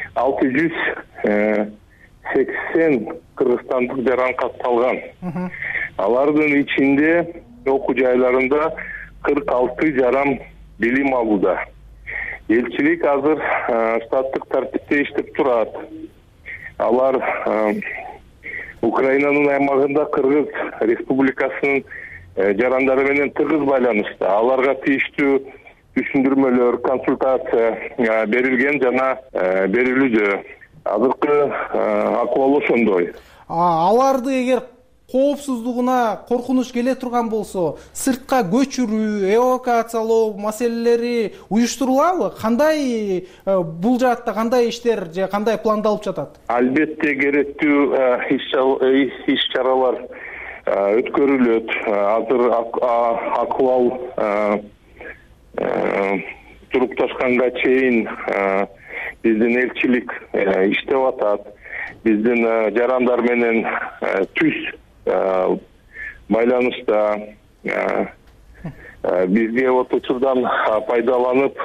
680 кыргызстандык жаран катталган. Алардын ичинде окуу жайларында 46 жаран билим алууда. Элчилик азыр штаттык тартипте иштеп турат. Алар Украинанын аймагында Кыргыз Республикасынын жарандары менен тыгыз байланышта. Аларга тийиштүү түшүндүрмөлөр, консультация берилген жана берилүүдө. Азыркы акыбал ошондой. Аларды эгер коопсуздугуна коркунуч келе турган болсо, сыртка көчүрүү, эвакуациялоо маселелери уюштурулабы? Кандай бул жаатта кандай иштер же кандай пландалып жатат? Албетте керектүү иш чаралар өткөрүлөт. Азыр акыбал турукташканга чейин биздин элчилик иштеп атат. Биздин жарандар менен түз байланышта. Бизге вот учурдан пайдаланып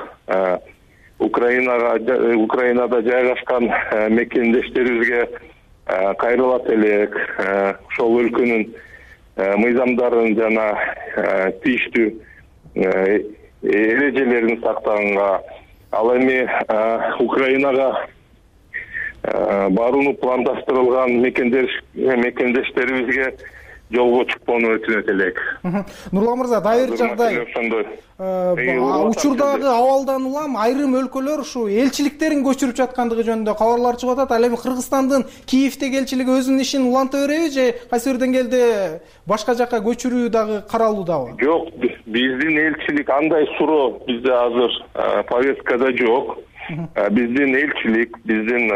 Украинада жайгашкан мекендештерибизге кайрылат элек. Ошол өлкөнүн мыйзамдарын жана тийиштүү эрежелерин сактаганга, ал эми Украинага барууну пландаштырылган мекендештерибизге жолго чыкпоону өтүнөт элек. Нурлан мырза, дайыр жагдай. Учурдагы абалдан улам айрым өлкөлөр ушу элчиликтерин көчүрүп жаткандыгы жөнүндө кабарлар чыгып атат. Ал эми Кыргызстандын Киевдеги элчилиги өзүнүн ишин уланта береби же кайсы бир деңгээлде башка жакка көчүрүү дагы каралуудабы? Жок, биздин элчилик андай суроо бизде азыр повесткада жок. Биздин элчилик, биздин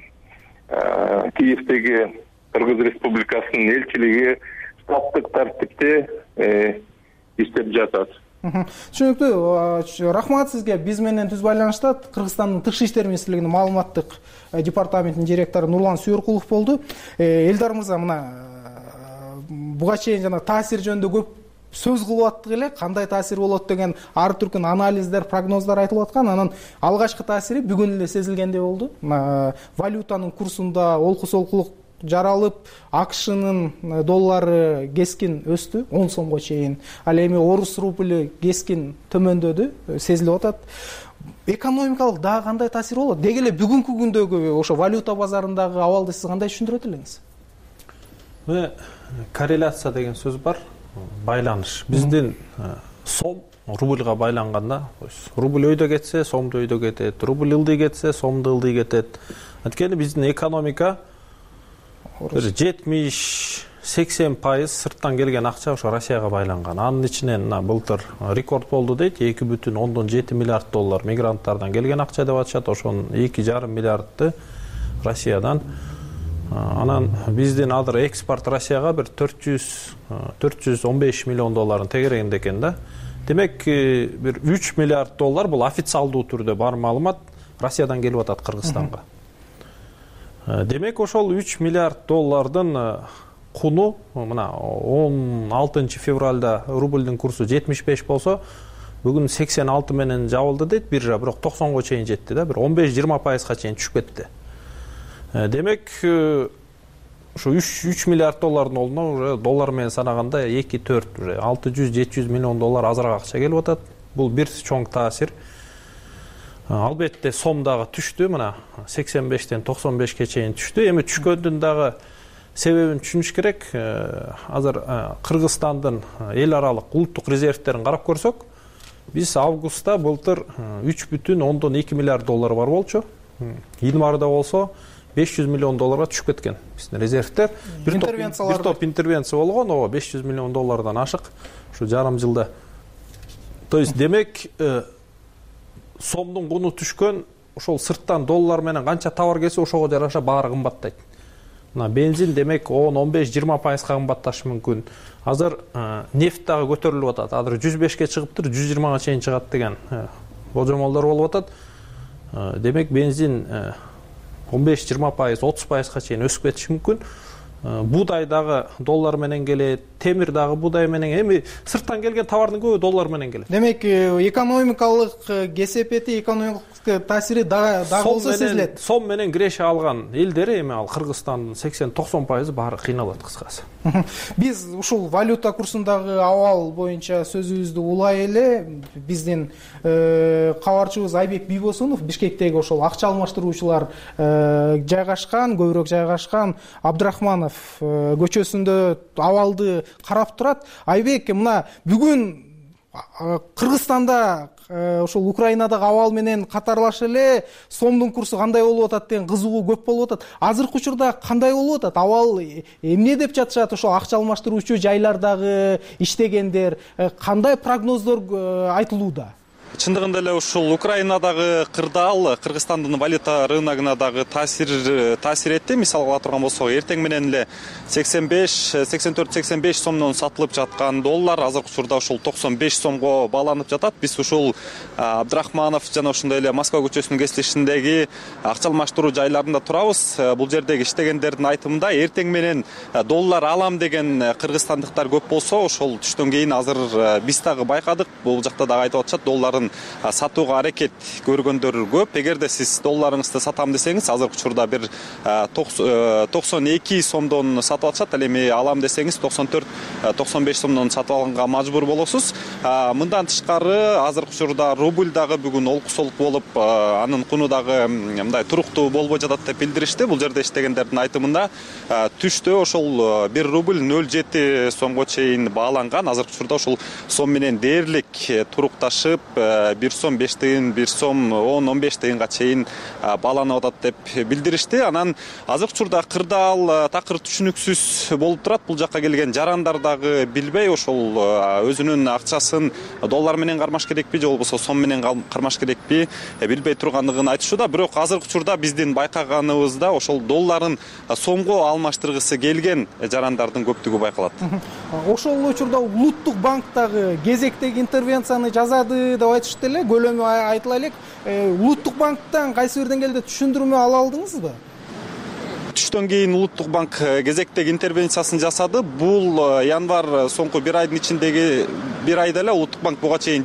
Киевдеги Кыргыз Республикасынын элчилиги штаттык тартипте иштеп жатат. Түшүнүктүү. Рахмат сизге. Биз менен түз байланышта Кыргызстандын Тышкы иштер министрлигинин маалыматтык департаментинин директору Нурлан Сүйөркулов болду. Элдар мырза, мына буга чейин жана таасир жөнүндө көп сөз кылып аттык эле. Кандай таасир болот деген ар түркүн анализдер, прогноздар айтылып аткан. Анын алгачкы таасири бүгүн эле сезилгендей болду. Валютанын курсунда олку-солкулук жаралып, АКШнын доллары кескин өстү, 10 сомго чейин. Ал эми орус рубль кескин төмөндөдү, сезилип атат. Экономикалык дагы кандай таасир болот? Деги эле бүгүнкү күндөгү ошо валюта базарындагы абалды сиз кандай түшүндүрөт элеңиз? Корреляция деген сөз бар. Байланыш. Биздин сом рубльга байланганда, рубль өйдө кетсе, сомду өйдө кетет, рубль ылдый кетсе, сомду ылдый кетет. Анткени биздин экономика 70-80% сырттан келген акча ошо Россияга байланган. Анын ичинен былтыр рекорд болду дейт, 2,7 миллиард доллар мигранттардан келген акча деп атышат. Ошонун 2,5 миллиардты Россиядан. Анан биздин азыр экспорт Россияга бир 415 миллион долларын тегерегинде экен да. Демек, бир 3 миллиард доллар бул официалдуу түрдө бар маалымат Россиядан келип атат Кыргызстанга. Демек, ошол 3 миллиард доллардын куну мына 16 февралда рубльдин курсу 75 болсо, бүгүн 86 менен жабылды дейт биржа, бирок 90го чейин жетти да, бир 15-20%га чейин түшүп кетти. Демек, ушу 3 миллиард доллардын ордуна уже доллар менен санаганда 2-4 уже 600-700 миллион доллар азыраак акча келип атат. Бул бир чоң таасир. Албетте сом дагы түштү, мына 85-тен 95ке чейин түштү. Эми түшкөндүн дагы себебин түшүнүш керек. Азыр Кыргызстандын эл аралык улуттук резервтерин карап көрсөк, биз августта былтыр 3,2 миллиард доллар бар болчу. Январда болсо 500 миллион долларга түшүп кеткен биздин резервтер. Бир топ интервенция болгон, 500 миллион доллардан ашык ушу жарым жылда. То есть демек сомдун куну түшкөн, ошол сырттан доллар менен канча товар келсе ошого жараша баары кымбаттайт. Мына бензин демек 10-15-20% кымбатташы мүмкүн. Азыр нефт дагы көтөрүлүп атат. Азыр 105ке чыгыптыр, 120га чейин чыгат деген божомолдор болуп атат. Демек бензин 15-20%, 30%га чейин өсүп кетиши мүмкүн. Будай дагы доллар менен келет, темир дагы будай менен, эми сырттан келген товардын көбү доллар менен келет. Демек, экономикалык кесепети, экономикалык таасири дагы болсо сезилет. Сом менен киреше алган элдер, эми ал Кыргызстандын 80-90% баары кыйналат кыскасы. Биз ушул валюта курсундагы абал боюнча сөзүбүздү улай эле биздин кабарчыбыз Айбек Бийбосунов Бишкектеги ошол акча алмаштыруучулар жайгашкан, көбүрөөк жайгашкан Абдрахманов көчөсүндө абалды карап турат. Айбек, мына бүгүн Кыргызстанда ошол Украинадагы абал менен катарлаш эле сомдун курсу кандай болуп атат деген кызыгуу көп болуп атат. Азыркы учурда кандай болуп атат? Абал эмне деп жатышат ошол акча алмаштыруучу жайлардагы иштегендер? Кандай прогноздор айтылууда? Чындыгында эле ушул Украинадагы кырдаал Кыргызстандын валюта рыногуна дагы таасир этти. Мисалга ала турган болсок, эртең менен эле 84-85 сомдон сатылып жаткан доллар азыркы учурда ушул 95 сомго бааланып жатат. Биз ушул Абдрахманов жана ошондой эле Москва көчөсүнүн кесилишиндеги акча алмаштыруу жайларында турабыз. Бул жердеги иштегендердин айтымында эртең менен доллар алам деген кыргызстандыктар көп болсо, ошол түштөн кийин азыр биз дагы байкадык. Бул жакта дагы айтып атышат, долларын сатууга аракет көргөндөр көп. Эгерде сиз долларыңызды сатам десеңиз, азыркы учурда бир 92 сомдон сатып атышат. Ал эми алам десеңиз 94-95 сомдон сатып алганга мажбур болосуз. Мындан тышкары азыркы учурда рубль дагы бүгүн олку-солку болуп, анын куну дагы мындай туруктуу болбой жатат деп билдиришти. Бул жерде иштегендердин айтымында түштө ошол 1 рубль 0,7 сомго чейин бааланган. Азыркы учурда ошол сом менен дээрлик турукташып 1 сом 5 тыйын, 1 сом 10-15 тыйынга чейин бааланып атат деп билдиришти. Анан азыркы учурда кырдаал такыр түшүнүксүз болуп турат. Бул жакка келген жарандар дагы билбей, ошол өзүнүн акчасын доллар менен кармаш керекпи же болбосо сом менен кармаш керекпи билбей тургандыгын айтышууда. Бирок азыркы учурда биздин байкаганыбызда ошол долларын сомго алмаштыргысы келген жарандардын көптүгү байкалат. Ошол учурда улуттук банк дагы кезектеги интервенцияны жазады деп айтышты эле, көлөмү айтыла элек. Улуттук банктан кайсы бир деңгээлде түшүндүрмө ала алдыңызбы? Түштөн кийин улуттук банк кезектеги интервенциясын жасады. Бул январь соңку бир айдын ичиндеги бир айда эле улуттук банк буга чейин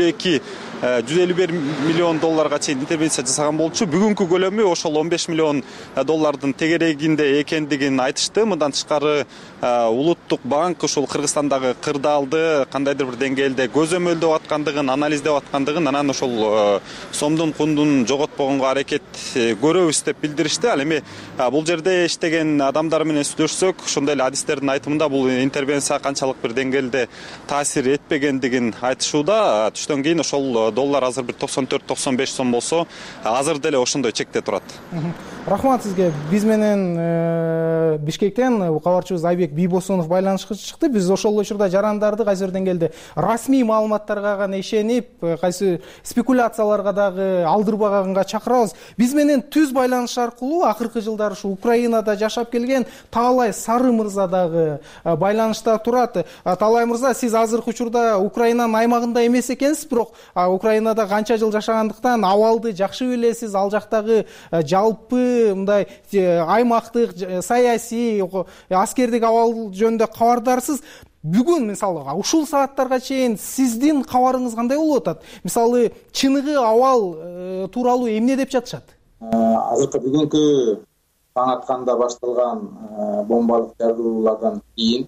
151 миллион долларга чейин интервенция жасаган болчу. Бүгүнкү көлөмү ошол 15 миллион доллардын тегерегинде экендигин айтышты. Мындан тышкары улуттук банк ошол Кыргызстандагы кырдаалды кандайдыр бир деңгээлде көзөмөлдөп аткандыгын, анализдеп аткандыгын, анан ошол сомдун кундун жоготпогонго аракет көрөбүз деп билдиришти. Ал эми бул жерде иштеген адамдар менен сүйлөшсөк, ошондой эле адистердин айтымында бул интервенция канчалык бир деңгээлде таасир этпегендигин айтышууда. Түштөн кийин ошол доллар азыр бир 94-95 сом болсо, азыр деле ошондой чекте турат. Рахмат сизге. Биз менен Бишкектен кабарчыбыз Айбек Бийбосунов байланышка чыкты. Биз ошол учурда жарандарды кайсы бир деңгээлде расмий маалыматтарга гана ишенип, кайсы спекуляцияларга дагы алдырбаганга чакырабыз. Биз менен түз байланыш аркылуу акыркы жылдары ушу Украинада жашап келген Таалай Сары мырза дагы байланышта турат. Таалай мырза, сиз азыркы учурда Украинанын аймагында эмес экенсиз, бирок Украинада канча жыл жашагандыктан абалды жакшы билесиз. Ал жактагы жалпы мындай аймактык, саясий, аскердик абал жөнүндө кабардарсыз. бүгүн мисалы ушул сааттарга чейин сиздин кабарыңыз кандай болуп атат? Мисалы чыныгы абал тууралуу эмне деп жатышат? Азыркы бүгүнкү таң атканда башталган бомбалык жардыруулардан кийин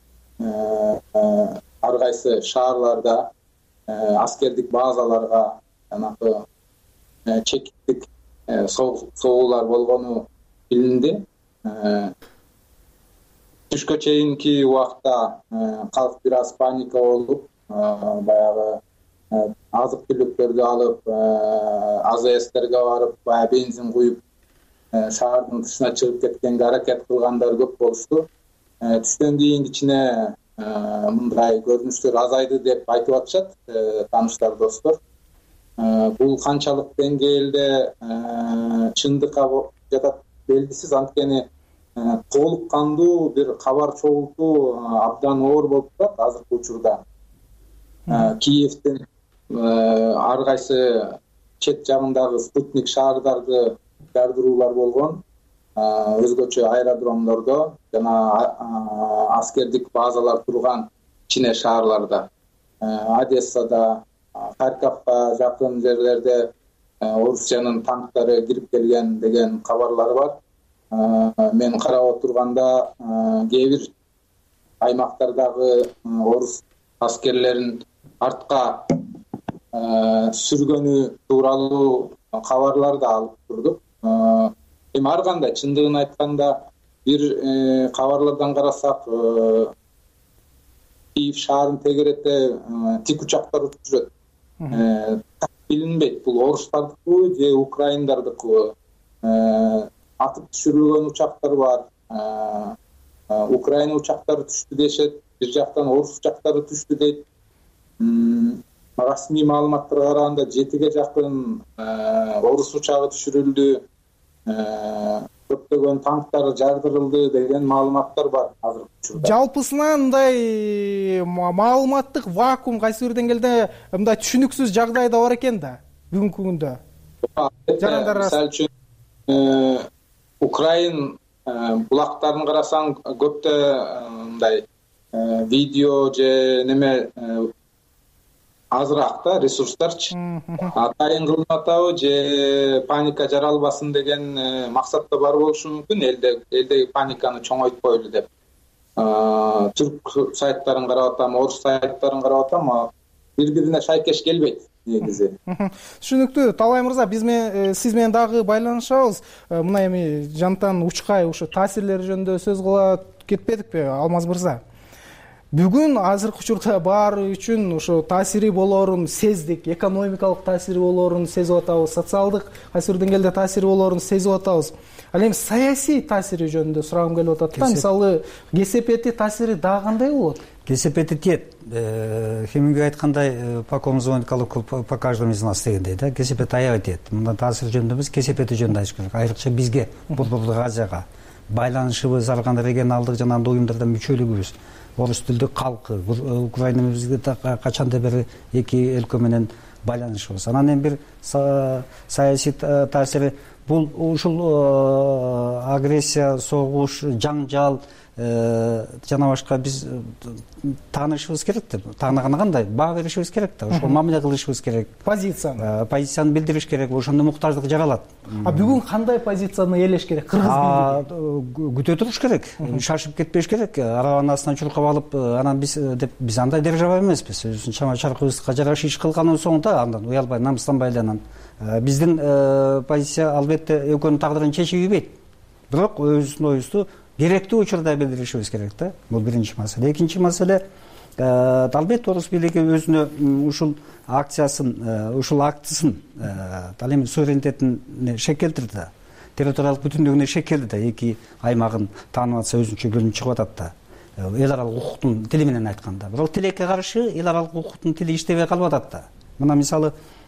ар кайсы шаарларда аскердик базаларга жанагы чекиттик согуулар болгону билинди. Түшкө чейинки убакта калк бир аз паника болуп, баягы азык түлүктөрдү алып, АЗСтерге барып, баягы бензин куюп, шаардын тышына чыгып кеткенге аракет кылгандар көп болушту. Түштөн кийин кичине мындай көрүнүштөр азайды деп айтып атышат тааныштар, достор. Бул канчалык деңгээлде чындыкка жатат белгисиз, анткени толук кандуу бир кабар чогултуу абдан оор болуп турат азыркы учурда. Киевдин ар кайсы чет жагындагы спутник шаардарды жардыруулар болгон, өзгөчө аэродромдордо жана аскердик базалар турган кичине шаарларда, Одессада, Харьковго жакын жерлерде Орусиянын танктары кирип келген деген кабарлар бар. Мен карап отурганда кээ бир аймактардагы орус аскерлерин артка сүргөнү тууралуу кабарлар да алып турдук. Эми ар кандай, чындыгын айтканда, бир кабарлардан карасак, Киев шаарын тегерете тик учактар учуп жүрөт. Билинбейт, бул орустардыкы же украиндардыкы. Атып түшүрүлгөн учактар бар. Украина учактары түштү дешет, бир жактан орус учактары түштү дейт. Расмий маалыматтарга караганда 7ге жакын орус учагы түшүрүлдү, көптөгөн танктар жардырылды деген маалыматтар бар азыркы учурда. Жалпысынан мындай маалыматтык вакуум кайсы бир деңгээлде мындай түшүнүксүз жагдайда бар экен да бүгүнкү күндө. Мисалы үчүн Украин булактарын карасаң, көптө мындай видео же неме азыраак да ресурстарчы. Атайын кылынып атабы же паника жаралбасын деген максатта бар болушу мүмкүн, элдеги паниканы чоңойтпойлу деп. Түрк сайттарын карап атам, орус сайттарын карап атам, бири-бирине шайкеш келбейт негизи. Түшүнүктүү. Талай мырза, сиз менен дагы байланышабыз. Мына эми Жантан Учкай ушу таасирлери жөнүндө сөз кыла кетпедикпи, Алмаз мырза? Бүгүн азыркы учурда баары үчүн ошо таасири болоорун сездик, экономикалык таасири болоорун сезип атабыз, социалдык кайсы бир деңгээлде таасири болоорун сезип атабыз. Ал эми саясий таасири жөнүндө сурагым келип атат да. Мисалы, КСПТ таасири дагы кандай болот? КСПТ тиет. Хемингуэй айткандай, по кому звонит колокол, по каждому из нас дегендей да. КСПТ аябай тиет. Мындан таасир жөнүндө эмес, КСПТ жөнүндө айтыш керек. Айрыкча бизге, Борбордук Азияга байланышыбыз, ар кандай регионалдык жана уюмдардан мүчөлүгүбүз, орус тілді халқы, Украина бізге качанда бери эки өлкө менен байланышыбыз. Анан бир саясий таасири бул ушул агрессия, согуш, жаңжал жана башка биз таанышыбыз керек да. Таанаганы кандай? Баа беришибиз керек да. Ошол мамиле кылышыбыз керек. Позицияны билдириш керек. Ошондо муктаждык жаралат. Бүгүн кандай позицияны ээлеш керек? Кыргыз бийлиги күтө туруш керек. Шашып кетпеш керек. Арабанын астынан чуркап алып, анан биз андай держава эмеспиз. Өзүбүздүн чама чаркыбызга жараша иш кылганын соңунда андан уялбай, намыстанбай эле анан биздин позиция албетте экөөнүн тагдырын чечип ийбейт. Бирок өзүбүздүн оюбузду керектүү учурда билдиришибиз керек да. Бул биринчи маселе. Экинчи маселе, албетте орус бийлиги өзүнө ушул акциясын, ушул актысын, ал эми суверенитетине шек келтирди да. Территориялык бүтүндүгүнө шек келди да. Эки аймагын таанып атса өзүнчө көрүнүп чыгып атат да. Эл аралык укуктун тили менен айтканда. Бирок тилекке каршы эл аралык укуктун тили иштебей калып атат да. Мына мисалы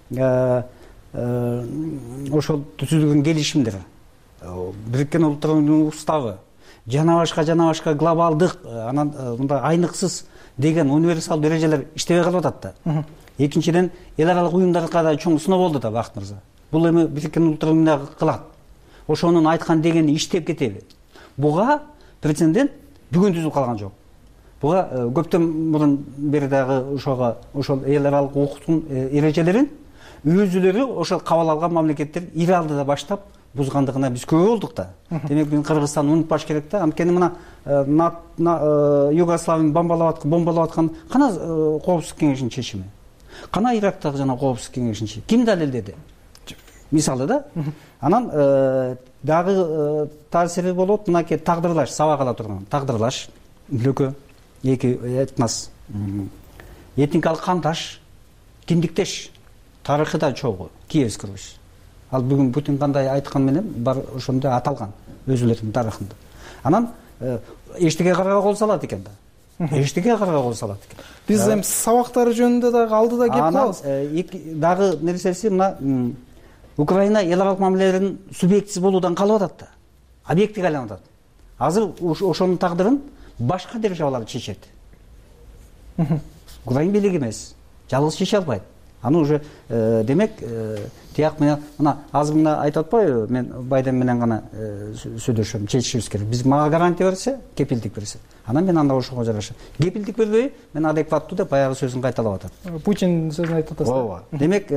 ошол түзүлгөн келишимдер, Бириккен Улуттар Уюмунун уставы, жана башка глобалдык, анан мындай айныксыз деген универсал эрежелер иштебей калып атат да. Экинчиден, эл аралык уюмдарга да чоң сыноо болду да, Бакыт мырза. Бул эми Бириккен Улуттар Уюмуна кылат. Ошонун айткан дегени иштеп кетеби? Буга прецедент бүгүн түзүлүп калган жок. буга көптөн мурун бери дагы ошол эл аралык укуктун эрежелерин өзүлөрү ошол кабыл алган мамлекеттер ири алдыда баштап бузгандыгына биз күбө болдук да. Демек биз Кыргызстанды унутпаш керек да. Анткени мына Югославияны бомбалап аткан кана Коопсуздук кеңешинин чечими, кана Ирактагы жана Коопсуздук кеңешинин чечими ким далилдеди? Мисалы да. Анан дагы таасири болот, мынакей тагдырлаш, сабак ала турган тагдырлаш, өлкө, эки этнос, этникалык кандаш, киндиктеш, тарыхы да чогуу, Киевский Русь. Ал бүгүн Путин кандай айткан менен бар ошондой аталган өзүлөрүнүн тарыхында. Анан эчтеке карга кол салат экен да. Эчтеке карга кол салат экен. Биз эми сабактары жөнүндө дагы алдыда кеп калабыз. Дагы нерсеси мына Украина эл аралык мамилелердин субъектиси болуудан калып атат да. Объектиге айланып атат. Азыр ошонун тагдырын башка державалар чечет. Украин бийлиги эмес. Жалгыз чече албайт. Аны уже демек тияк мына азыр мына айтып атпайбы, мен Байден менен гана сүйлөшөм, чечишибиз керек. Биз мага гарантия берсе, кепилдик берсе. Анан мен анда ошого жараша. Кепилдик бербей, мен адекваттуу деп баягы сөзүн кайталап атат. Путин сөзүн айтып атасыз. Ооба. Демек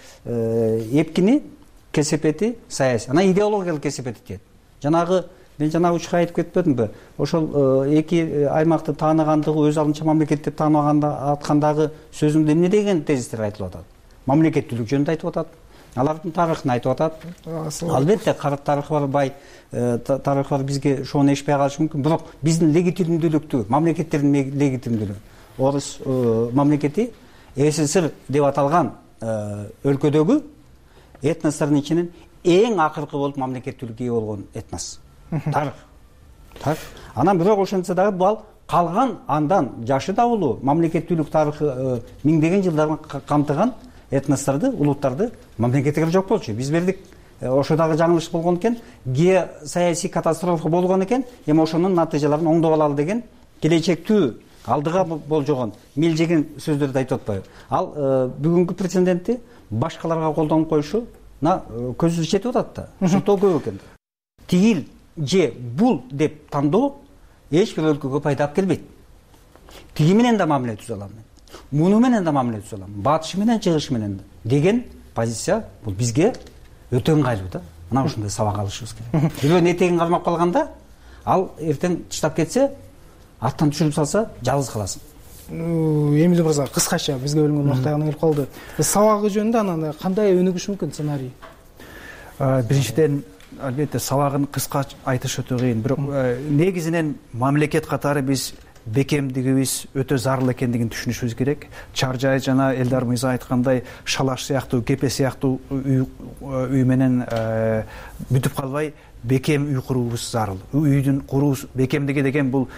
эпкини кесепети саясий. Анан идеологиялык кесепети тиет. Мен жанагы учка айтып кетпедимби? Ошол эки аймакты тааныгандыгы өз алдынча мамлекет деп тааныбаганда аткандагы сөзүндө эмне деген тезистер айтылып атат? Мамлекеттүүлүк жөнүндө айтып атат. Алардын тарыхын айтып атат. Албетте тарыхы бар бай тарыхы бар бизге шону эшпей калышы мүмкүн. Бирок биздин легитимдүүлүктү, мамлекеттердин легитимдүүлүгү. Орус мамлекети СССР деп аталган өлкөдөгү этностордун ичинен эң акыркы болуп мамлекеттүүлүккө ээ болгон этнос. Тарых. Анан бирок ошентсе дагы бул калган андан жашы да улуу мамлекеттүүлүк тарыхы миңдеген жылдарын камтыган этносторду, улуттарды мамлекетке жок болчу. Биз бердик. Ошо дагы жаңылыш болгон экен, геосаясий катастрофа болгон экен, эми ошонун натыйжаларын оңдоп алалы деген келечектүү алдыга болжогон мелжеген сөздөрдү айтып атпайбы? Ал бүгүнкү прецедентти башкаларга колдонуп коюшуна көзү жетип атат да. Ошондо көп экен. Тигил же бул деп тандоо эч бир өлкөгө пайда алып келбейт. Тиги менен да мамиле түзө алам мен. Муну менен да мамиле түзө алам. Батышы менен, чыгышы менен деген позиция бул бизге өтө ыңгайлуу да. Мына ушундай сабак алышыбыз керек. Бирөөнүн этегин кармап калганда, ал эртең тыштап кетсе, арттан түшүрүп салса, жалгыз каласың. Эмил мырза, кыскача бизге бөлүнгөн убакыт аягына келип калды. Сабагы жөнүндө анан кандай өнүгүш мүмкүн сценарий? Биринчиден албетте сабагын кыска айтыш өтө кыйын. Бирок негизинен мамлекет катары биз бекемдигибиз өтө зарыл экендигин түшүнүшүбүз керек. Чаржай жана Элдар мырза айткандай Шалаш сыяктуу, Кепе сыяктуу үй менен бүтүп калбай бекем үй куруубуз зарыл. Үйдүн куруу бекемдиги деген бул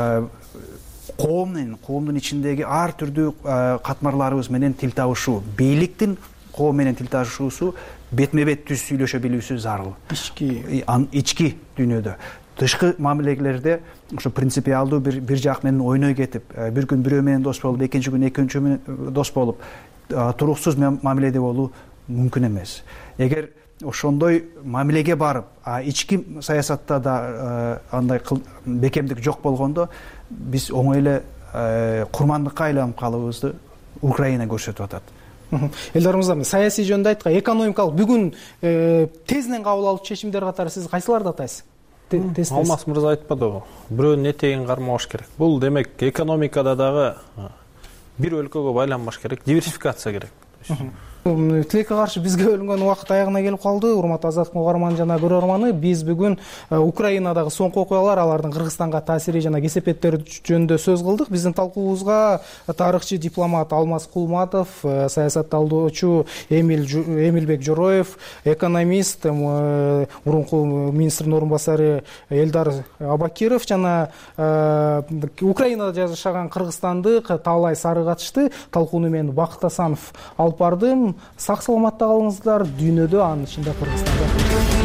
коомдун ичиндеги ар түрдүү катмарларыбыз менен тил табышуу, бийликтин коом менен тил табышуусу бетме бет түз сүйлөшө билүүсү зарыл. Ички дүйнөдө. Тышкы мамилелерде ошо принципиалдуу бир жак менен ойной кетип, бир күн бирөө менен дос болуп, экинчи күн экинчи менен дос болуп, туруксуз мамиледе болуу мүмкүн эмес. Эгер ошондой мамилеге барып, ички саясатта да андай бекемдик жок болгондо, биз оңой эле курмандыкка айланып калыбызды Украина көрсөтүп атат. Элдар мырза, саясий жөнүндө айткан, экономикалык бүгүн тезинен кабыл алуу чечимдер катары сиз кайсыларды атайсыз? Алмаз мырза айтпадыбы? Бирөөнүн этегин кармабаш керек. Бул демек экономикада дагы бир өлкөгө байланбаш керек, диверсификация керек. Тилекке каршы бизге бөлүнгөн убакыт аягына келип калды. Урматтуу Азаттык угарман жана көрөрманы, биз бүгүн Украинадагы соңку окуялар, алардын Кыргызстанга таасири жана кесепеттери жөнүндө сөз кылдык. Биздин талкуубузга тарыхчы дипломат Алмаз Кулматов, саясатталуучу Эмилбек Жороев, экономист, мурунку министрдин орун басары Элдар Абакиров жана Украинада жашаган кыргызстандык Таалай Сары катышты. Талкууну мен Бакыт Асанов алып бардым. Сак саламатта калыңыздар. Дүйнөдө, анын ичинде Кыргызстанда.